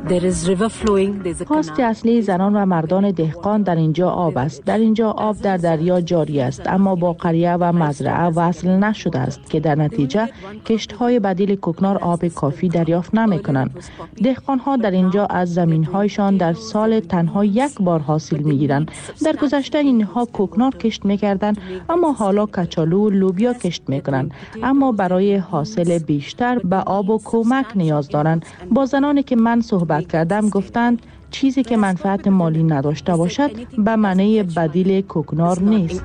خواست اصلی زنان و مردان دهقان در اینجا آب است. در اینجا آب در دریا جاری است، اما با قریه و مزرعه وصل نشده است که در نتیجه کشت‌های بدیل کوکنار آب کافی دریافت نمی‌کنند. دهقان‌ها در اینجا از زمین‌هایشان در سال تنها یک بار حاصل می‌گیرند. در گذشته اینها کوکنار کشت می‌کردند، اما حالا کچالو و لوبیا کشت می‌کنند، اما برای حاصل بیشتر به آب و کمک نیاز دارند. با زنانی که من صحبت کردم گفتند چیزی که منفعت مالی نداشته باشد به معنی بدیل کوکنار نیست.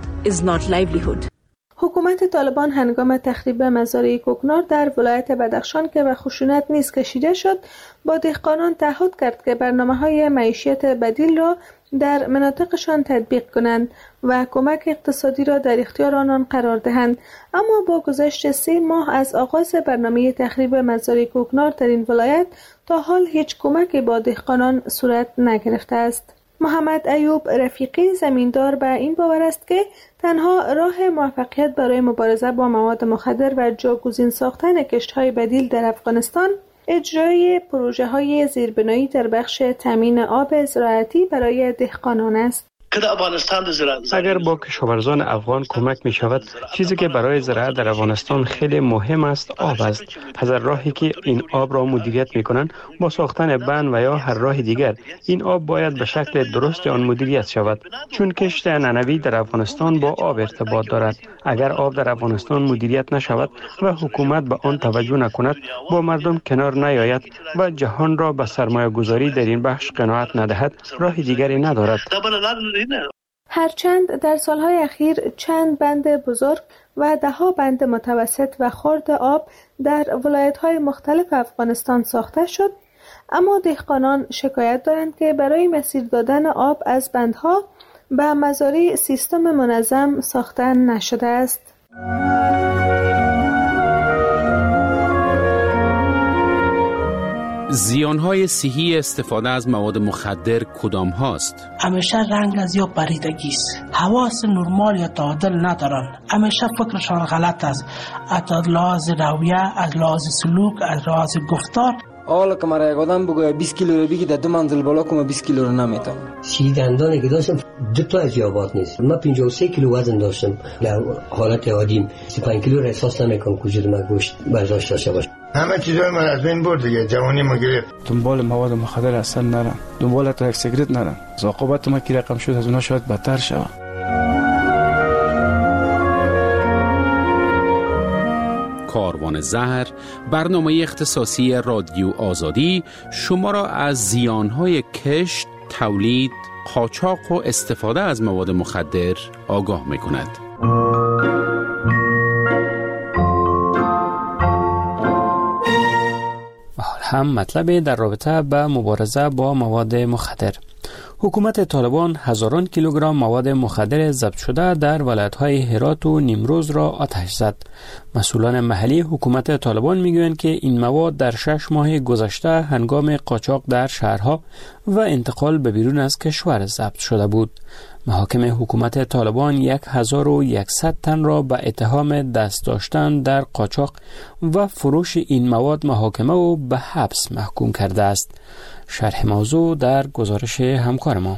حکومت طالبان هنگام تخریب مزارع کوکنار در ولایت بدخشان که به خشونت نیز کشیده شد، با دهقانان تعهد کرد که برنامه‌های معیشت بدیل را در مناطقشان تطبیق کنند و کمک اقتصادی را در اختیار آنان قرار دهند. اما با گذشت سه ماه از آغاز برنامه تخریب مزارع کوکنار در این ولایت تا حال هیچ کمکی با دهقانان صورت نگرفته است. محمد ایوب رفیقی زمیندار به این باور است که تنها راه موفقیت برای مبارزه با مواد مخدر و جاگزین ساختن کشت‌های بدیل در افغانستان اجرای پروژه‌های زیربنایی در بخش تامین آب زراعتی برای دهقانان است. اگر با کشاورزان افغان کمک می شود، چیزی که برای زراعت در افغانستان خیلی مهم است آب است. از راهی که این آب را مدیریت می کنند با ساختن بند و یا هر راه دیگر، این آب باید به شکل درست آن مدیریت شود، چون کشت نانوایی در افغانستان با آب ارتباط دارد. اگر آب در افغانستان مدیریت نشود و حکومت به آن توجه نکند، با مردم کنار نیاید و جهان را به سرمایه گذاری در این بخش قناعت ندهد، راه دیگری ندارد. هرچند در سالهای اخیر چند بند بزرگ و دهها بند متوسط و خرد آب در ولایت‌های مختلف افغانستان ساخته شد، اما دهقانان شکایت دارند که برای مسیر دادن آب از بندها به مزارع سیستم منظم ساخته نشده است. زیانهای صحی استفاده از مواد مخدر کدام هاست؟ همیشه رنگ از یا پریدگی است. حواس نرمال یا تعادل ندارن. همیشه فکرشان غلط است. از لحاظ رویه، از لحاظ سلوک، از لحاظ گفتار. حالا که مرا یک آدم بگوید بیست کیلو رو بگی در دو منزل بالا کنم بیست کیلو رو نمیتونم. سی دندانی که داشتم دو تا از یابات نیست. من پنجاه و سه کیلو وزن داشتم. در حالت عادیم سی و پنج کیلو را احساس نمیکنم که وجود من گوشت برداشت داشته باشه. همه چیزای من از بین برد دیگه، جوانی ما گرفت. دنبال مواد مخدر اصلا نرم، دنبال تا یک سیگرت نرم. عاقبت ما کی رقم شد از اونها شاید بدتر شود. کاروان زهر، برنامه اختصاصی رادیو آزادی، شما را از زیانهای کشت، تولید، قاچاق و استفاده از مواد مخدر آگاه می‌کند. هم مطلب در رابطه با مبارزه با مواد مخدر. حکومت طالبان هزاران کیلوگرم مواد مخدر ضبط شده در ولایت‌های هرات و نیمروز را آتش زد. مسئولان محلی حکومت طالبان میگویند که این مواد در شش ماه گذشته هنگام قاچاق در شهرها و انتقال به بیرون از کشور ضبط شده بود. محاکم حکومت طالبان یک هزار و یکصد تن را به اتهام دست داشتن در قاچاق و فروش این مواد محاکمه و به حبس محکوم کرده است. شرح موضوع در گزارش همکار ما.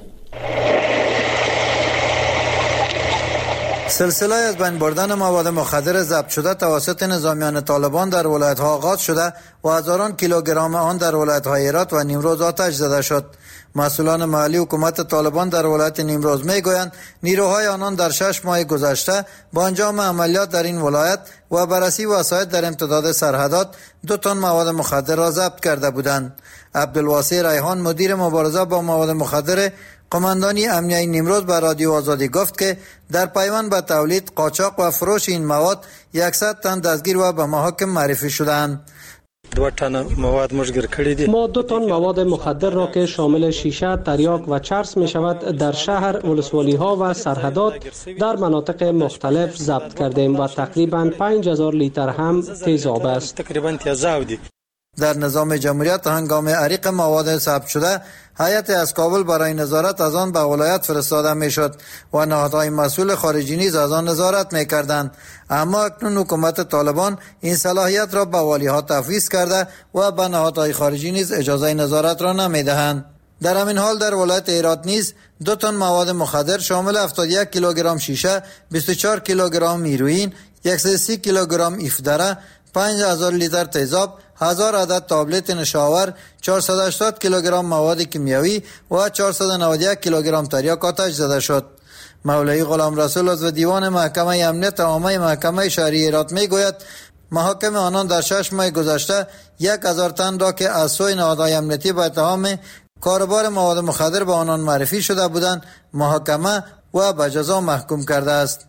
سلسله از بین بردن مواد مخدر ضبط شده توسط نظامیان طالبان در ولایت‌ها آغاز شده و هزاران کیلوگرم آن در ولایت‌های هرات و نیمروز آتش زده شد. مسئولان محلی حکومت طالبان در ولایت نیمروز میگویند نیروهای آنان در شش ماه گذشته با انجام عملیات در این ولایت و بررسی وسایط در امتداد سرحدات دو تن مواد مخدر را ضبط کرده بودند. عبدالواسع ریحان مدیر مبارزه با مواد مخدر قماندانی امنیه نیمروز به رادیو آزادی گفت که در پیوند به تولید، قاچاق و فروش این مواد صد تن دستگیر و به محاکم معرفی شدند. دو تن مواد مشگیر کردی دی. ما دو تن مواد مخدر را که شامل شیشه، تریاک و چرس می شود در شهر، ولسوالی ها و سرحدات در مناطق مختلف ضبط کردیم و تقریباً پنج هزار لیتر هم تیزاب است. تقریباً تیزاب دی. در نظام جمهوریت هنگام عریق مواد ثبت شده، هیئت از کابل برای نظارت از آن به ولایت فرستاده میشد و نهادهای مسئول خارجی نیز از آن نظارت میکردند. اما اکنون حکومت طالبان این صلاحیت را به والیها تفویض کرده و به نهادهای خارجی نیز اجازه نظارت را نمیدهند. در همین حال در ولایت هرات نیز دو تن مواد مخدر شامل هفتاد و یک کیلوگرم شیشه، بیست و چهار کیلوگرم هیروئین، صد و سی کیلوگرم افدره، پنج هزار لیتر تیزاب، هزار عدد تابلت نشاور، چهارصد و هشتاد کیلوگرم مواد کیمیایی و چهارصد و نود و یک کیلوگرم تریاک آتش زده شد. مولوی غلام رسول عضو دیوان محکمه امنیت عامه محکمه شهری هرات میگوید محاکم آنان در شش ماه گذشته یک هزار تن را که از سوی نهادهای امنیتی به اتهام کاروبار مواد مخدر به آنان معرفی شده بودند محاکمه و به جزا محکوم کرده است.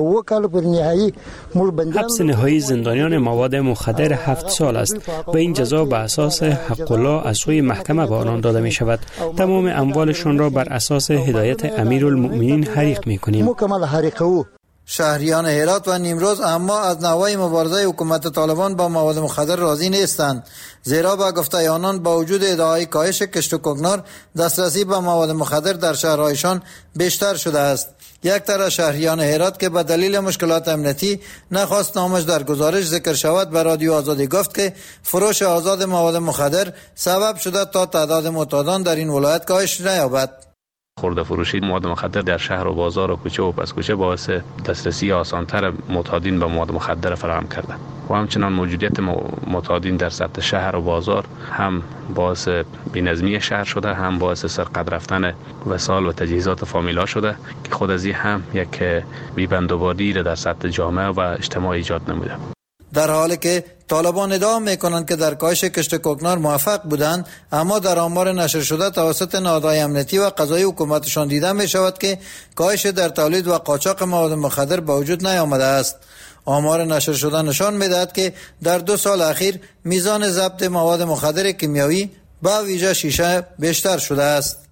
حبس نهایی زندانیان مواد مخدر هفت سال است و این جزا به اساس حق الله از سوی محکمه به آنان داده می شود. تمام اموالشان را بر اساس هدایت امیرالمؤمنین حریق می کنیم. شهریان هرات و نیمروز اما از نوع مبارزه حکومت طالبان با مواد مخدر راضی نیستند، زیرا با گفته آنان با وجود ادعای کاهش کشت و کوکنار دسترسی به مواد مخدر در شهرهایشان بیشتر شده است. یک طرح شهریان هرات که به دلیل مشکلات امنیتی نخواست نامش در گزارش ذکر شود به رادیو آزادی گفت که فروش آزاد مواد مخدر سبب شده تا تعداد معتادان در این ولایت کاهش نیابد. خورده فروشی مواد مخدر در شهر و بازار و کوچه و پس کوچه باعث دسترسی آسانتر معتادین به مواد مخدر فراهم کرده و همچنان موجودیت معتادین در سطح شهر و بازار هم باعث بی‌نظمی شهر شده، هم باعث سرقت رفتن وسایل و تجهیزات فامیلا شده که خود از این هم یک بی‌بندوباری را در سطح جامعه و اجتماع ایجاد نموده. در حالی که طالبان ادعا میکنند که در کاهش کشت کوکنار موفق بودند، اما در آمار نشر شده توسط نهادهای امنیتی و قضایی حکومتشان دیده می شود که کاهش در تولید و قاچاق مواد مخدر به وجود نیامده است. آمار نشر شده نشان میدهد که در دو سال اخیر میزان ضبط مواد مخدر کیمیایی با ویژه شیشه بیشتر شده است.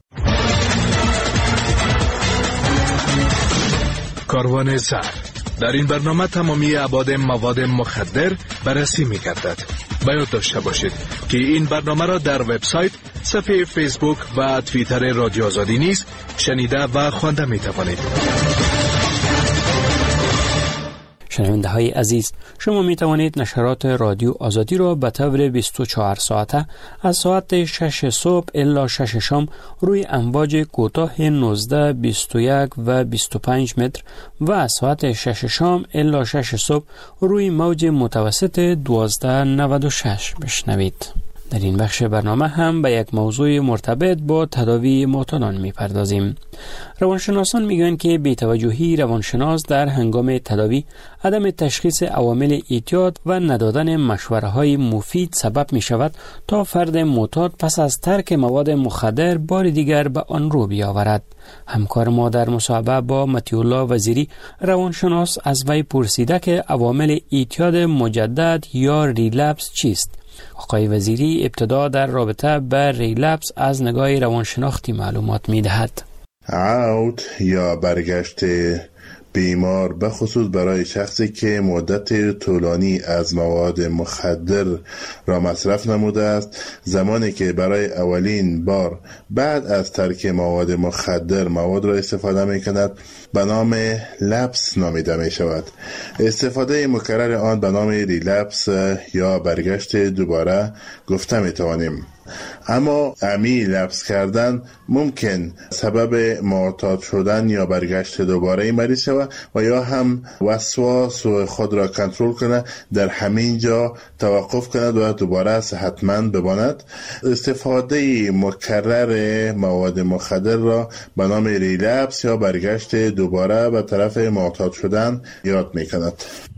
کاروان زهر. در این برنامه تمامی ابعاد مواد مخدر بررسی می گردد. باید داشته باشید که این برنامه را در وبسایت، صفحه فیسبوک و توییتر رادیو آزادی نیز شنیده و خوانده می توانید. شنونده های عزیز، شما می توانید نشرات رادیو آزادی را به طور بیست و چهار ساعته از ساعت شش صبح الی شش شام روی امواج کوتاه نوزده، بیست و یک و بیست و پنج متر و از ساعت شش شام الی شش صبح روی موج متوسط دوازده نود و شش بشنوید. در این بخش برنامه هم به یک موضوع مرتبط با تداوی معتادان می‌پردازیم. روانشناسان میگویند که بی‌توجهی روانشناس در هنگام تداوی، عدم تشخیص عوامل اعتیاد و ندادن مشوره‌های مفید سبب می‌شود تا فرد معتاد پس از ترک مواد مخدر بار دیگر به آن رو بیاورد. همکار ما در مصاحبه با مطیع‌الله وزیری روانشناس از وی پرسیده که عوامل اعتیاد مجدد یا ریلپس چیست آقای وزیری ابتدا در رابطه با ریلپس از نگاه روانشناختی معلومات می دهد. عود یا برگشت بیمار به خصوص برای شخصی که مدت طولانی از مواد مخدر را مصرف نموده است، زمانی که برای اولین بار بعد از ترک مواد مخدر مواد را استفاده می کند به نام لپس نامیده می شود. استفاده مکرر آن به نام ریلپس یا برگشت دوباره گفته می توانیم. اما عمی لپس کردن ممکن سبب معتاد شدن یا برگشت دوباره مریض شود و یا هم وسواس و خود را کنترل کنه، در همین جا توقف کند و دوباره صحتمند بماند. استفاده مکرر مواد مخدر را به نام ریلپس یا برگشت دوباره به طرف معتاد شدن یاد می کند.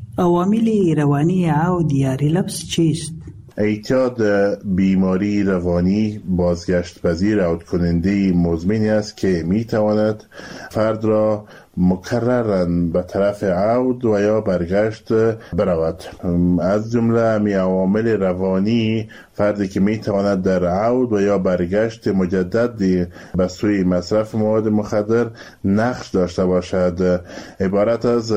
عوامل روانی عود یا ریلپس چیست؟ اعتیاد بیماری روانی بازگشت پذیر عود کننده مزمنی است که می تواند فرد را مکرراً به طرف عود و یا برگشت برود. از جمله می عوامل روانی فردی که می تواند در عود و یا برگشت مجدد به سوی مصرف مواد مخدر نقش داشته باشد عبارت از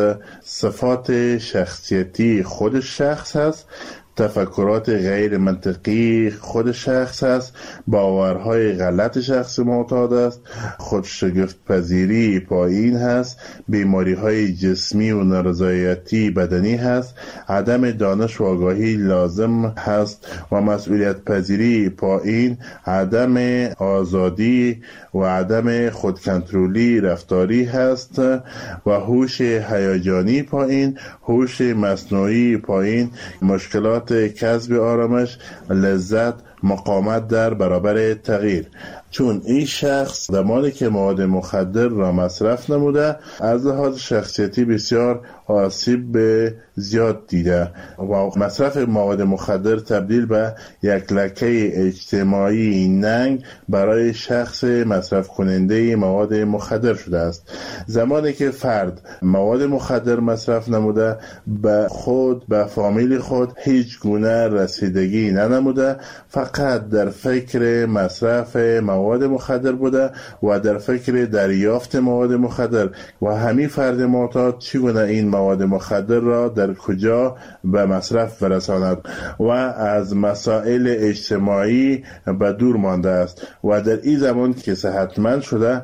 صفات شخصیتی خود شخص است، تفکرات غیر منطقی خود شخص است، باورهای غلط شخص معتاد است، خودشگفت پذیری پایین هست، بیماری های جسمی و نارضایتی بدنی هست، عدم دانش و آگاهی لازم هست و مسئولیت پذیری پایین، عدم آزادی و عدم خودکنترلی رفتاری هست و هوش هیجانی پایین، هوش مصنوعی پایین، مشکلات کسب آرامش، لذت، مقاومت در برابر تغییر. چون این شخص زمانی که مواد مخدر را مصرف نموده از لحاظ شخصیتی بسیار آسیب به زیاد دیده و مصرف مواد مخدر تبدیل به یک لکه اجتماعی ننگ برای شخص مصرف کننده مواد مخدر شده است. زمانی که فرد مواد مخدر مصرف نموده به خود به فامیل خود هیچ گونه رسیدگی ننموده، فقط در فکر مصرف مواد مخدر بوده و در فکر دریافت مواد مخدر و همین فرد معتاد چگونه این مواد مخدر را در کجا به مصرف برساند و از مسائل اجتماعی به دور مانده است و در این زمان که صحتمند شده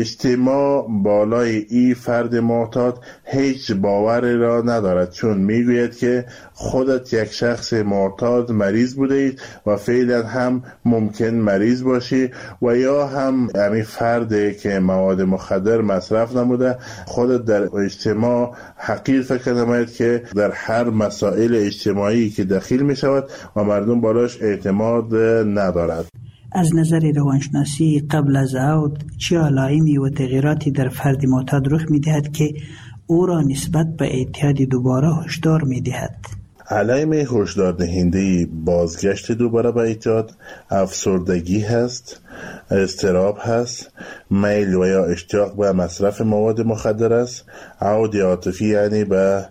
اجتماع بالای این فرد معتاد هیچ باوری را ندارد، چون میگوید که خودت یک شخص معتاد مریض بوده اید و فعلا هم ممکن مریض باشی و یا هم همین فردی که مواد مخدر مصرف نموده خودت در اجتماع حقیر فکر نماید که در هر مسائل اجتماعی که دخیل می شود و مردم بالاش اعتماد ندارد. از نظر روانشناسی قبل از عود چه علائمی و تغییراتی در فرد معتاد رخ می دهد که او را نسبت به اعتیاد دوباره هشدار می دهد؟ علائم هشدار دهنده بازگشت دوباره به اعتیاد افسردگی هست، اضطراب هست، میل و یا اشتیاق به مصرف مواد مخدر است، عود عاطفی یعنی به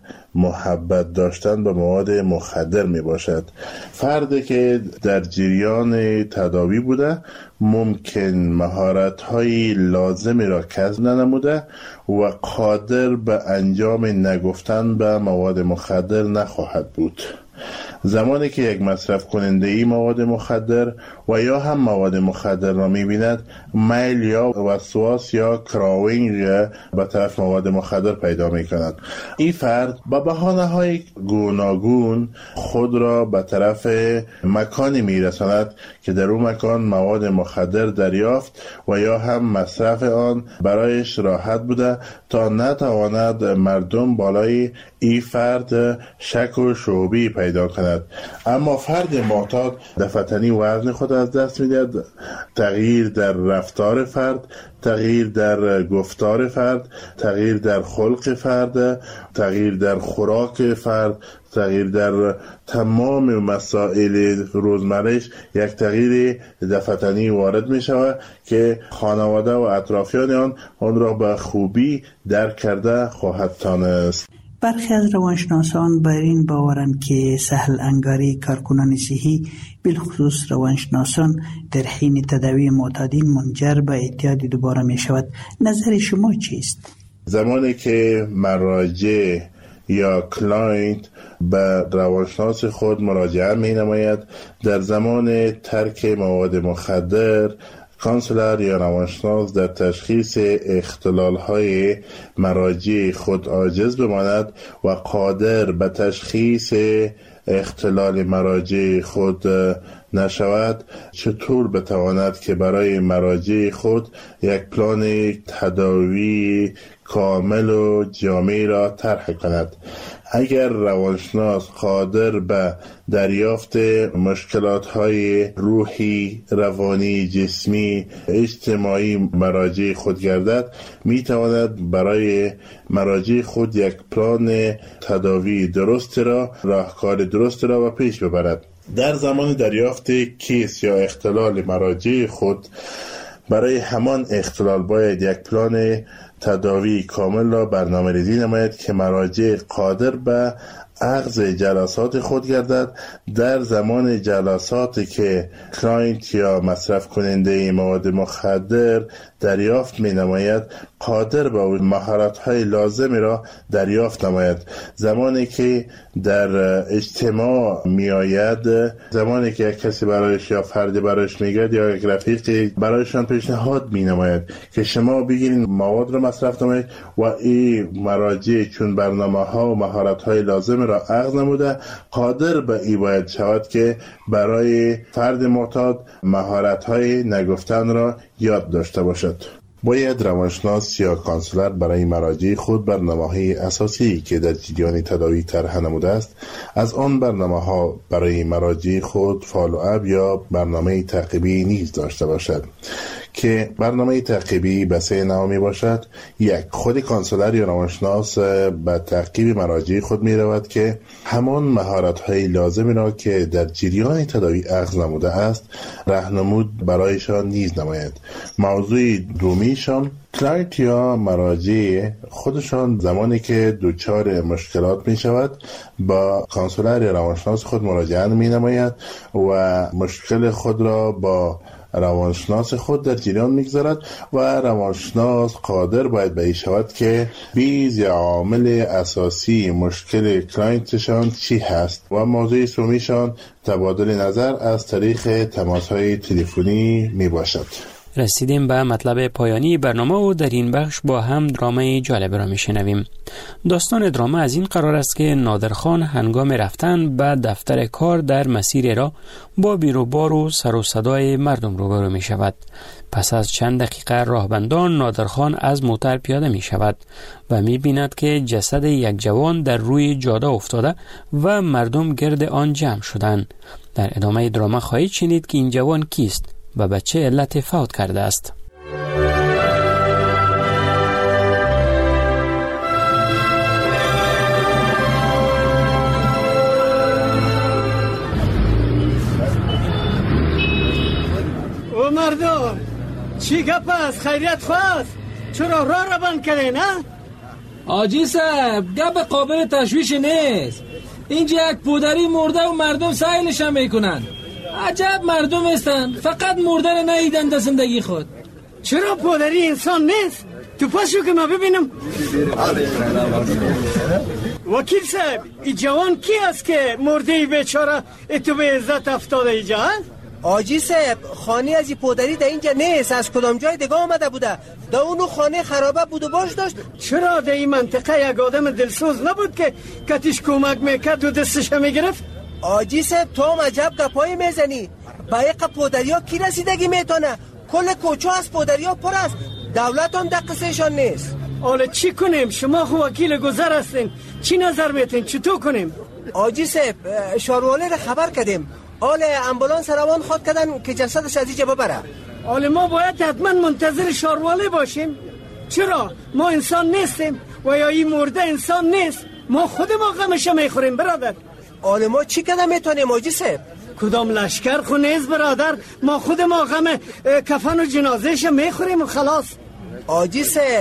محبت داشتن به مواد مخدر می باشد. فردی که در جریان تداوی بوده ممکن مهارت‌های لازمی را کسب ننموده و قادر به انجام نگفتن به مواد مخدر نخواهد بود. زمانی که یک مصرف کننده ای مواد مخدر و یا هم مواد مخدر را می‌بیند میل یا وسواس یا کراوینگ به طرف مواد مخدر پیدا می‌کند. این فرد با بهانه‌های گوناگون خود را به طرف مکانی می‌رساند که در اون مکان مواد مخدر دریافت و یا هم مصرف آن برایش راحت بوده تا نتواند مردم بالای این فرد شک و شعبی پیدا کند. اما فرد معتاد دفعتنی وزن خود از دست می‌دهد، تغییر در رفتار فرد، تغییر در گفتار فرد، تغییر در خلق فرد، تغییر در خوراک فرد، تغییر در تمام مسائل روزمره‌اش یک تغییر دفعتنی وارد می شود که خانواده و اطرافیان آن آن را به خوبی درک کرده خواهد تانست. برخی از روانشناسان بر این باورند که سهل انگاری کارکنان صحی بالخصوص روانشناسان در حین تداوی معتادین منجر به اعتیاد دوباره می شود. نظر شما چیست؟ زمانی که مراجع یا کلاینت به روانشناس خود مراجعه می نماید، در زمان ترک مواد مخدر کانسلر یا روانشناس در تشخیص اختلال‌های مراجع خود عاجز بماند و قادر به تشخیص اختلال مراجع خود نشود، چطور بتواند که برای مراجع خود یک پلان تداوی کامل و جامع را طرح کند؟ اگر روانشناس قادر به دریافت مشکلات‌های روحی، روانی، جسمی، اجتماعی مراجع خود گردد، می‌تواند برای مراجع خود یک پلان تداوی درست را، راهکار درست را به پیش ببرد. در زمان دریافت کیس یا اختلال مراجع خود، برای همان اختلال باید یک پلان تداوی کامل را برنامه ریزی نماید که مراجع قادر به اخذ جلسات خود گردد. در زمان جلساتی که کلاینت یا مصرف کننده مواد مخدر دریافت می نماید، قادر به مهارت‌های لازمی را دریافت نماید. زمانی که در اجتماع می آید، زمانی که یک کسی برایش یا فردی برایش می گرد یا یک رفیقی برایشان پیشنهاد می نماید که شما بگیرین مواد را مصرف نمایید و این مراجع چون برنامه ها و مهارت های لازم را اخذ نموده، قادر به این باید شود که برای فرد معتاد مهارت های نگفتن را یاد داشته باشد. باید روانشناس یا کانسلر برای مراجع خود برنامه‌های اساسی که در جریان تداوی طرح نموده است، از آن برنامه‌ها برای مراجع خود فالو اپ یا برنامه تعقیبی نیز داشته باشد که برنامه تعقیبی به سه نوع می باشد. یک، خود کانسلر یا روانشناس به تعقیب مراجع خود می رود که همان مهارت‌های لازمی را که در جریان تداوی اخذ نموده است راهنمود برایشان نیز نماید. موضوع دومیشان، کلاینت یا مراجع خودشان زمانی که دچار مشکلات می شود با کانسلر یا روانشناس خود مراجعه می نماید و مشکل خود را با روانشناس خود در جریان میگذارد و روانشناس قادر باید به این شود که بیز یا عامل اساسی مشکل کلاینتشان چی هست و موضوع سومیشان تبادل نظر از طریق تماس‌های تلفنی می باشد. رسیدیم به مطلب پایانی برنامه و در این بخش با هم درامه جالب را میشنویم. داستان درامه از این قرار است که نادرخان هنگام رفتن به دفتر کار در مسیر را با بیروبار و سر و صدای مردم روبرو می شود. پس از چند دقیقه راهبندان نادرخان از موتر پیاده می شود و می بیند که جسد یک جوان در روی جاده افتاده و مردم گرد آن جمع شدند. در ادامه درامه خواهید شنید که این جوان کیست و به چه علت فوت کرده است. او مردم، چی گپ است؟ خیریت خواست؟ چرا راه را بند کرده نه؟ آجی صاحب، گپ قابل تشویش نیست. اینجا یک پودری مرده و مردم سایلش هم میکنن. عجب مردم هستن، فقط مرده را ندیدن در زندگی خود. چرا پدری انسان نیست؟ تو پاشو که ما ببینم. وکیل صاحب، این جوان کی است که مرده بیچاره تو به عزت افتاده اینجا؟ آجی صاحب، خانه از این پدری در اینجا نیست، از کدام جای دیگه آمده بوده. در اونو خانه خرابه بود و باش داشت. چرا در این منطقه یک آدم دلسوز نبود که کتیش کمک میکرد و دستش میگرفت؟ آجی صاحب، تو هم عجب گپایی میزنی. با یک پودریا کی رسیدگی میتونه؟ کل کوچه از پودریا پر است. دولت هم دقیقشان نیست. حالا چی کنیم؟ شما خو وکیل گذر هستین، چی نظر میتین؟ چطور کنیم؟ آجی صاحب، شارواله را خبر کردیم. حال امبولانس روان خود کردن که جسدش از اینجا ببره. حالا ما باید حتما منتظر شارواله باشیم؟ چرا؟ ما انسان نیستیم و یا این مرده انسان نیست؟ ما خود ما غمش میخوریم برادر. حالا ما چی کده میتونیم آجی صاحب؟ کدام لشکر خو نیست برادر، ما خود ما غم کفن و جنازهش میخوریم و خلاص. آجی صاحب،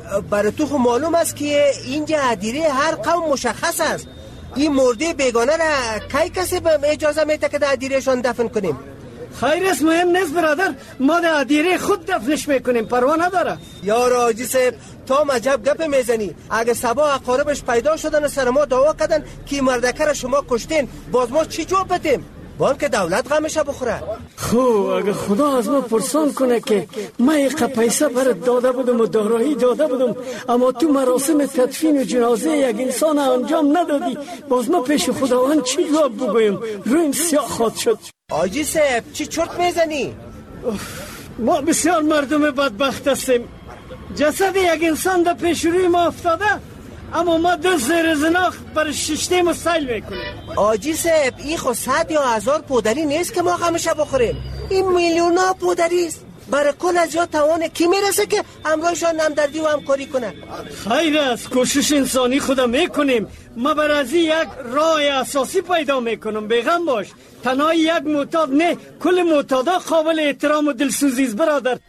برای تو خب معلوم است که اینجا ادیره هر قوم مشخص است. این مرده بیگانه را کی کسی به اجازه میده که در ادیرهشان دفن کنیم؟ خیر است، مهم نیست برادر، ما در ادیره خود دفنش میکنیم، پروا نداره. یار حاجی صاحب تو عجب گپ میزنی. اگه سبا اقاربش پیدا شدن و سر ما دعوا کردن که مردکه را شما کشتین، باز ما چی جواب بدیم؟ بان که دولت غمش بخوره. خب اگه خدا از ما پرسان کنه که ما یک پیسه برات داده بودم و دارایی داده بودم، اما تو مراسم تدفین و جنازه یک انسان انجام ندادی، باز ما پیش خداوند چی جواب بگویم؟ رویم سیاه خواد شد. آجی صاحب چی چرت میزنی؟ ما بسیار مردم بدبخت هستیم. جسد یک انسان در پیش روی ما افتاده، اما ما دو زیر زناخ بر ششته مستایل میکنیم. آجی صاحب این خود صد یا هزار پودری نیست که ما غمش بخوریم، این میلیون ها پودری است. برای کل از یاد توانه کی میرسه که همراهشان همدردی و همکاری کنه؟ خیر است، کوشش انسانی خدا میکنیم. ما بر از یک راه اساسی پیدا میکنم، بیغم باش. تنهای یک معتاد نه، کل معتادا قابل احترام و دلسوزی است برادر.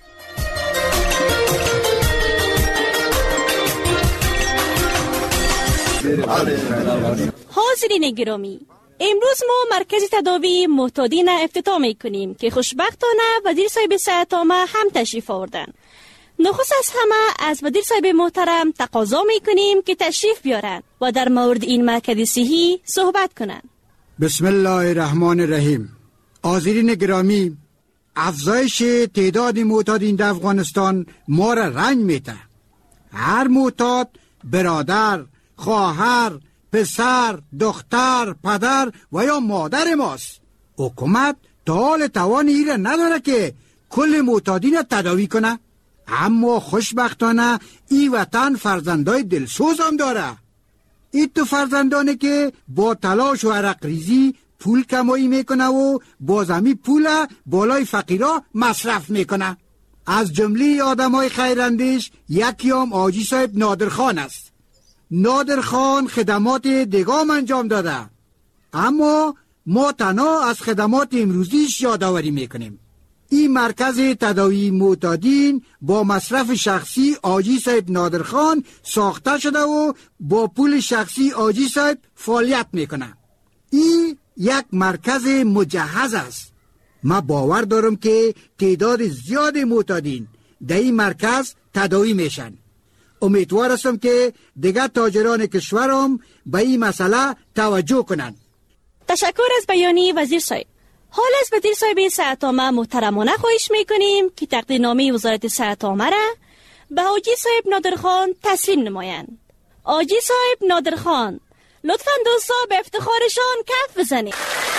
حاضرین گرامی، امروز ما مرکز تداوی معتادین افتتاح میکنیم که خوشبختانه وزیر صاحب صحت عامه هم تشریف آوردن. نخست از همه از وزیر صاحب محترم تقاضا میکنیم که تشریف بیارن و در مورد این مرکز صحی صحبت کنن. بسم الله الرحمن الرحیم. حاضرین گرامی، افزایش تعداد معتادین در افغانستان ما را رنج میده. هر معتاد برادر، خواهر، پسر، دختر، پدر و یا مادر ماست. حکومت تا حال توان ایره نداره که کل معتادین را تداوی کنه، اما خوشبختانه این وطن فرزندای دلسوز هم داره. این تو فرزندانه که با تلاش و عرق ریزی پول کمایی میکنه و بازمی پول بالای فقیرا مصرف میکنه. از جمله آدمای خیراندیش یکی هم حاجی صاحب نادرخان است. نادرخان خدمات دگام انجام داده، اما ما تنها از خدمات امروزیش یادآوری میکنیم. این مرکز تداوی معتادین با مصرف شخصی حاجی صاحب نادرخان ساخته شده و با پول شخصی حاجی صاحب فعالیت میکنه. این یک مرکز مجهز است. ما باور دارم که تعداد زیاد معتادین در این مرکز تداوی میشن. امیدوار هستم که دیگر تاجران کشورم به این مسئله توجه کنند. تشکر از بیانی وزیر صاحب. حال از وزیر صاحب صحت عامه محترمانه خواهش میکنیم که تقدیرنامه وزارت صحت عامه را به حاجی صاحب نادرخان تسلیم نمایند. حاجی صاحب نادرخان، لطفاً دوستا به افتخارشان کف بزنید.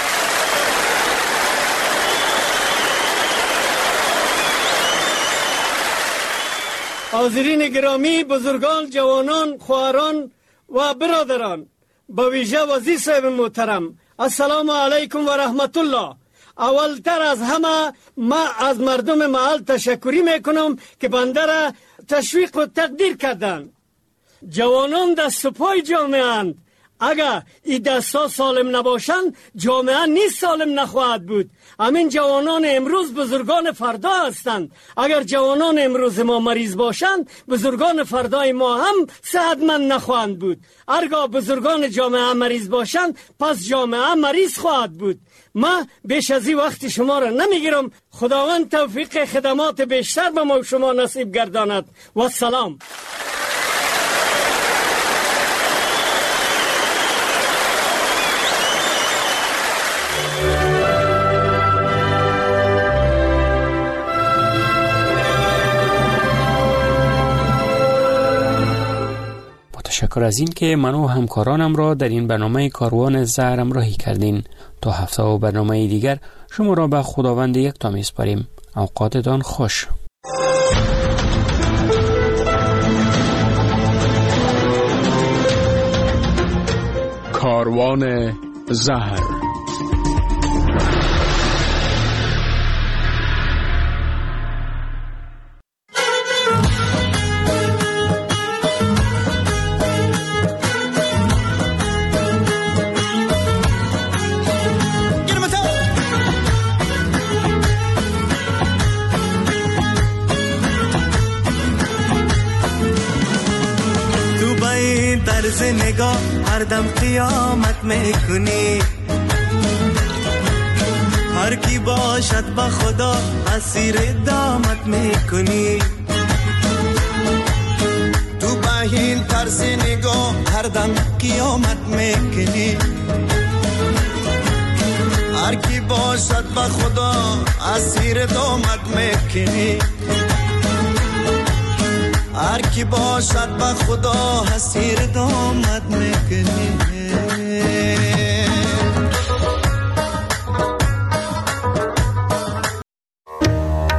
حاضرین گرامی، بزرگان، جوانان، خواهران و برادران، با ویژه وزیر صاحب محترم، السلام علیکم و رحمت الله. اولتر از همه ما از مردم محل تشکری میکنم که بنده را تشویق و تقدیر کردند. جوانان دست و پای جامعه اند. اگر این دستا سالم نباشند جامعه نیست سالم نخواهد بود. همین جوانان امروز بزرگان فردا هستند. اگر جوانان امروز ما مریض باشند بزرگان فردای ما هم صحتمند نخواهند بود. هرگاه بزرگان جامعه مریض باشند پس جامعه مریض خواهد بود. ما بیش از این وقت شما را نمیگیرم. خداوند توفیق خدمات بیشتر به ما شما نصیب گرداند. و سلام. تشکر از این که من و همکارانم را در این برنامه کاروان زهر همراهی کردین. تا هفته و برنامه دیگر شما را به خداوند یکتا میسپاریم. اوقاتتان خوش. کاروان زهر. طرز نگاه هر دم قیامت میکنی. هر کی باشد با خدا اسیر دامت میکنی. تو با این طرز نگاه هر دم قیامت میکنی. هر کی باشد با خدا اسیر دامت میکنی. هر کی باشد با خدا اسیر دامت میکنی.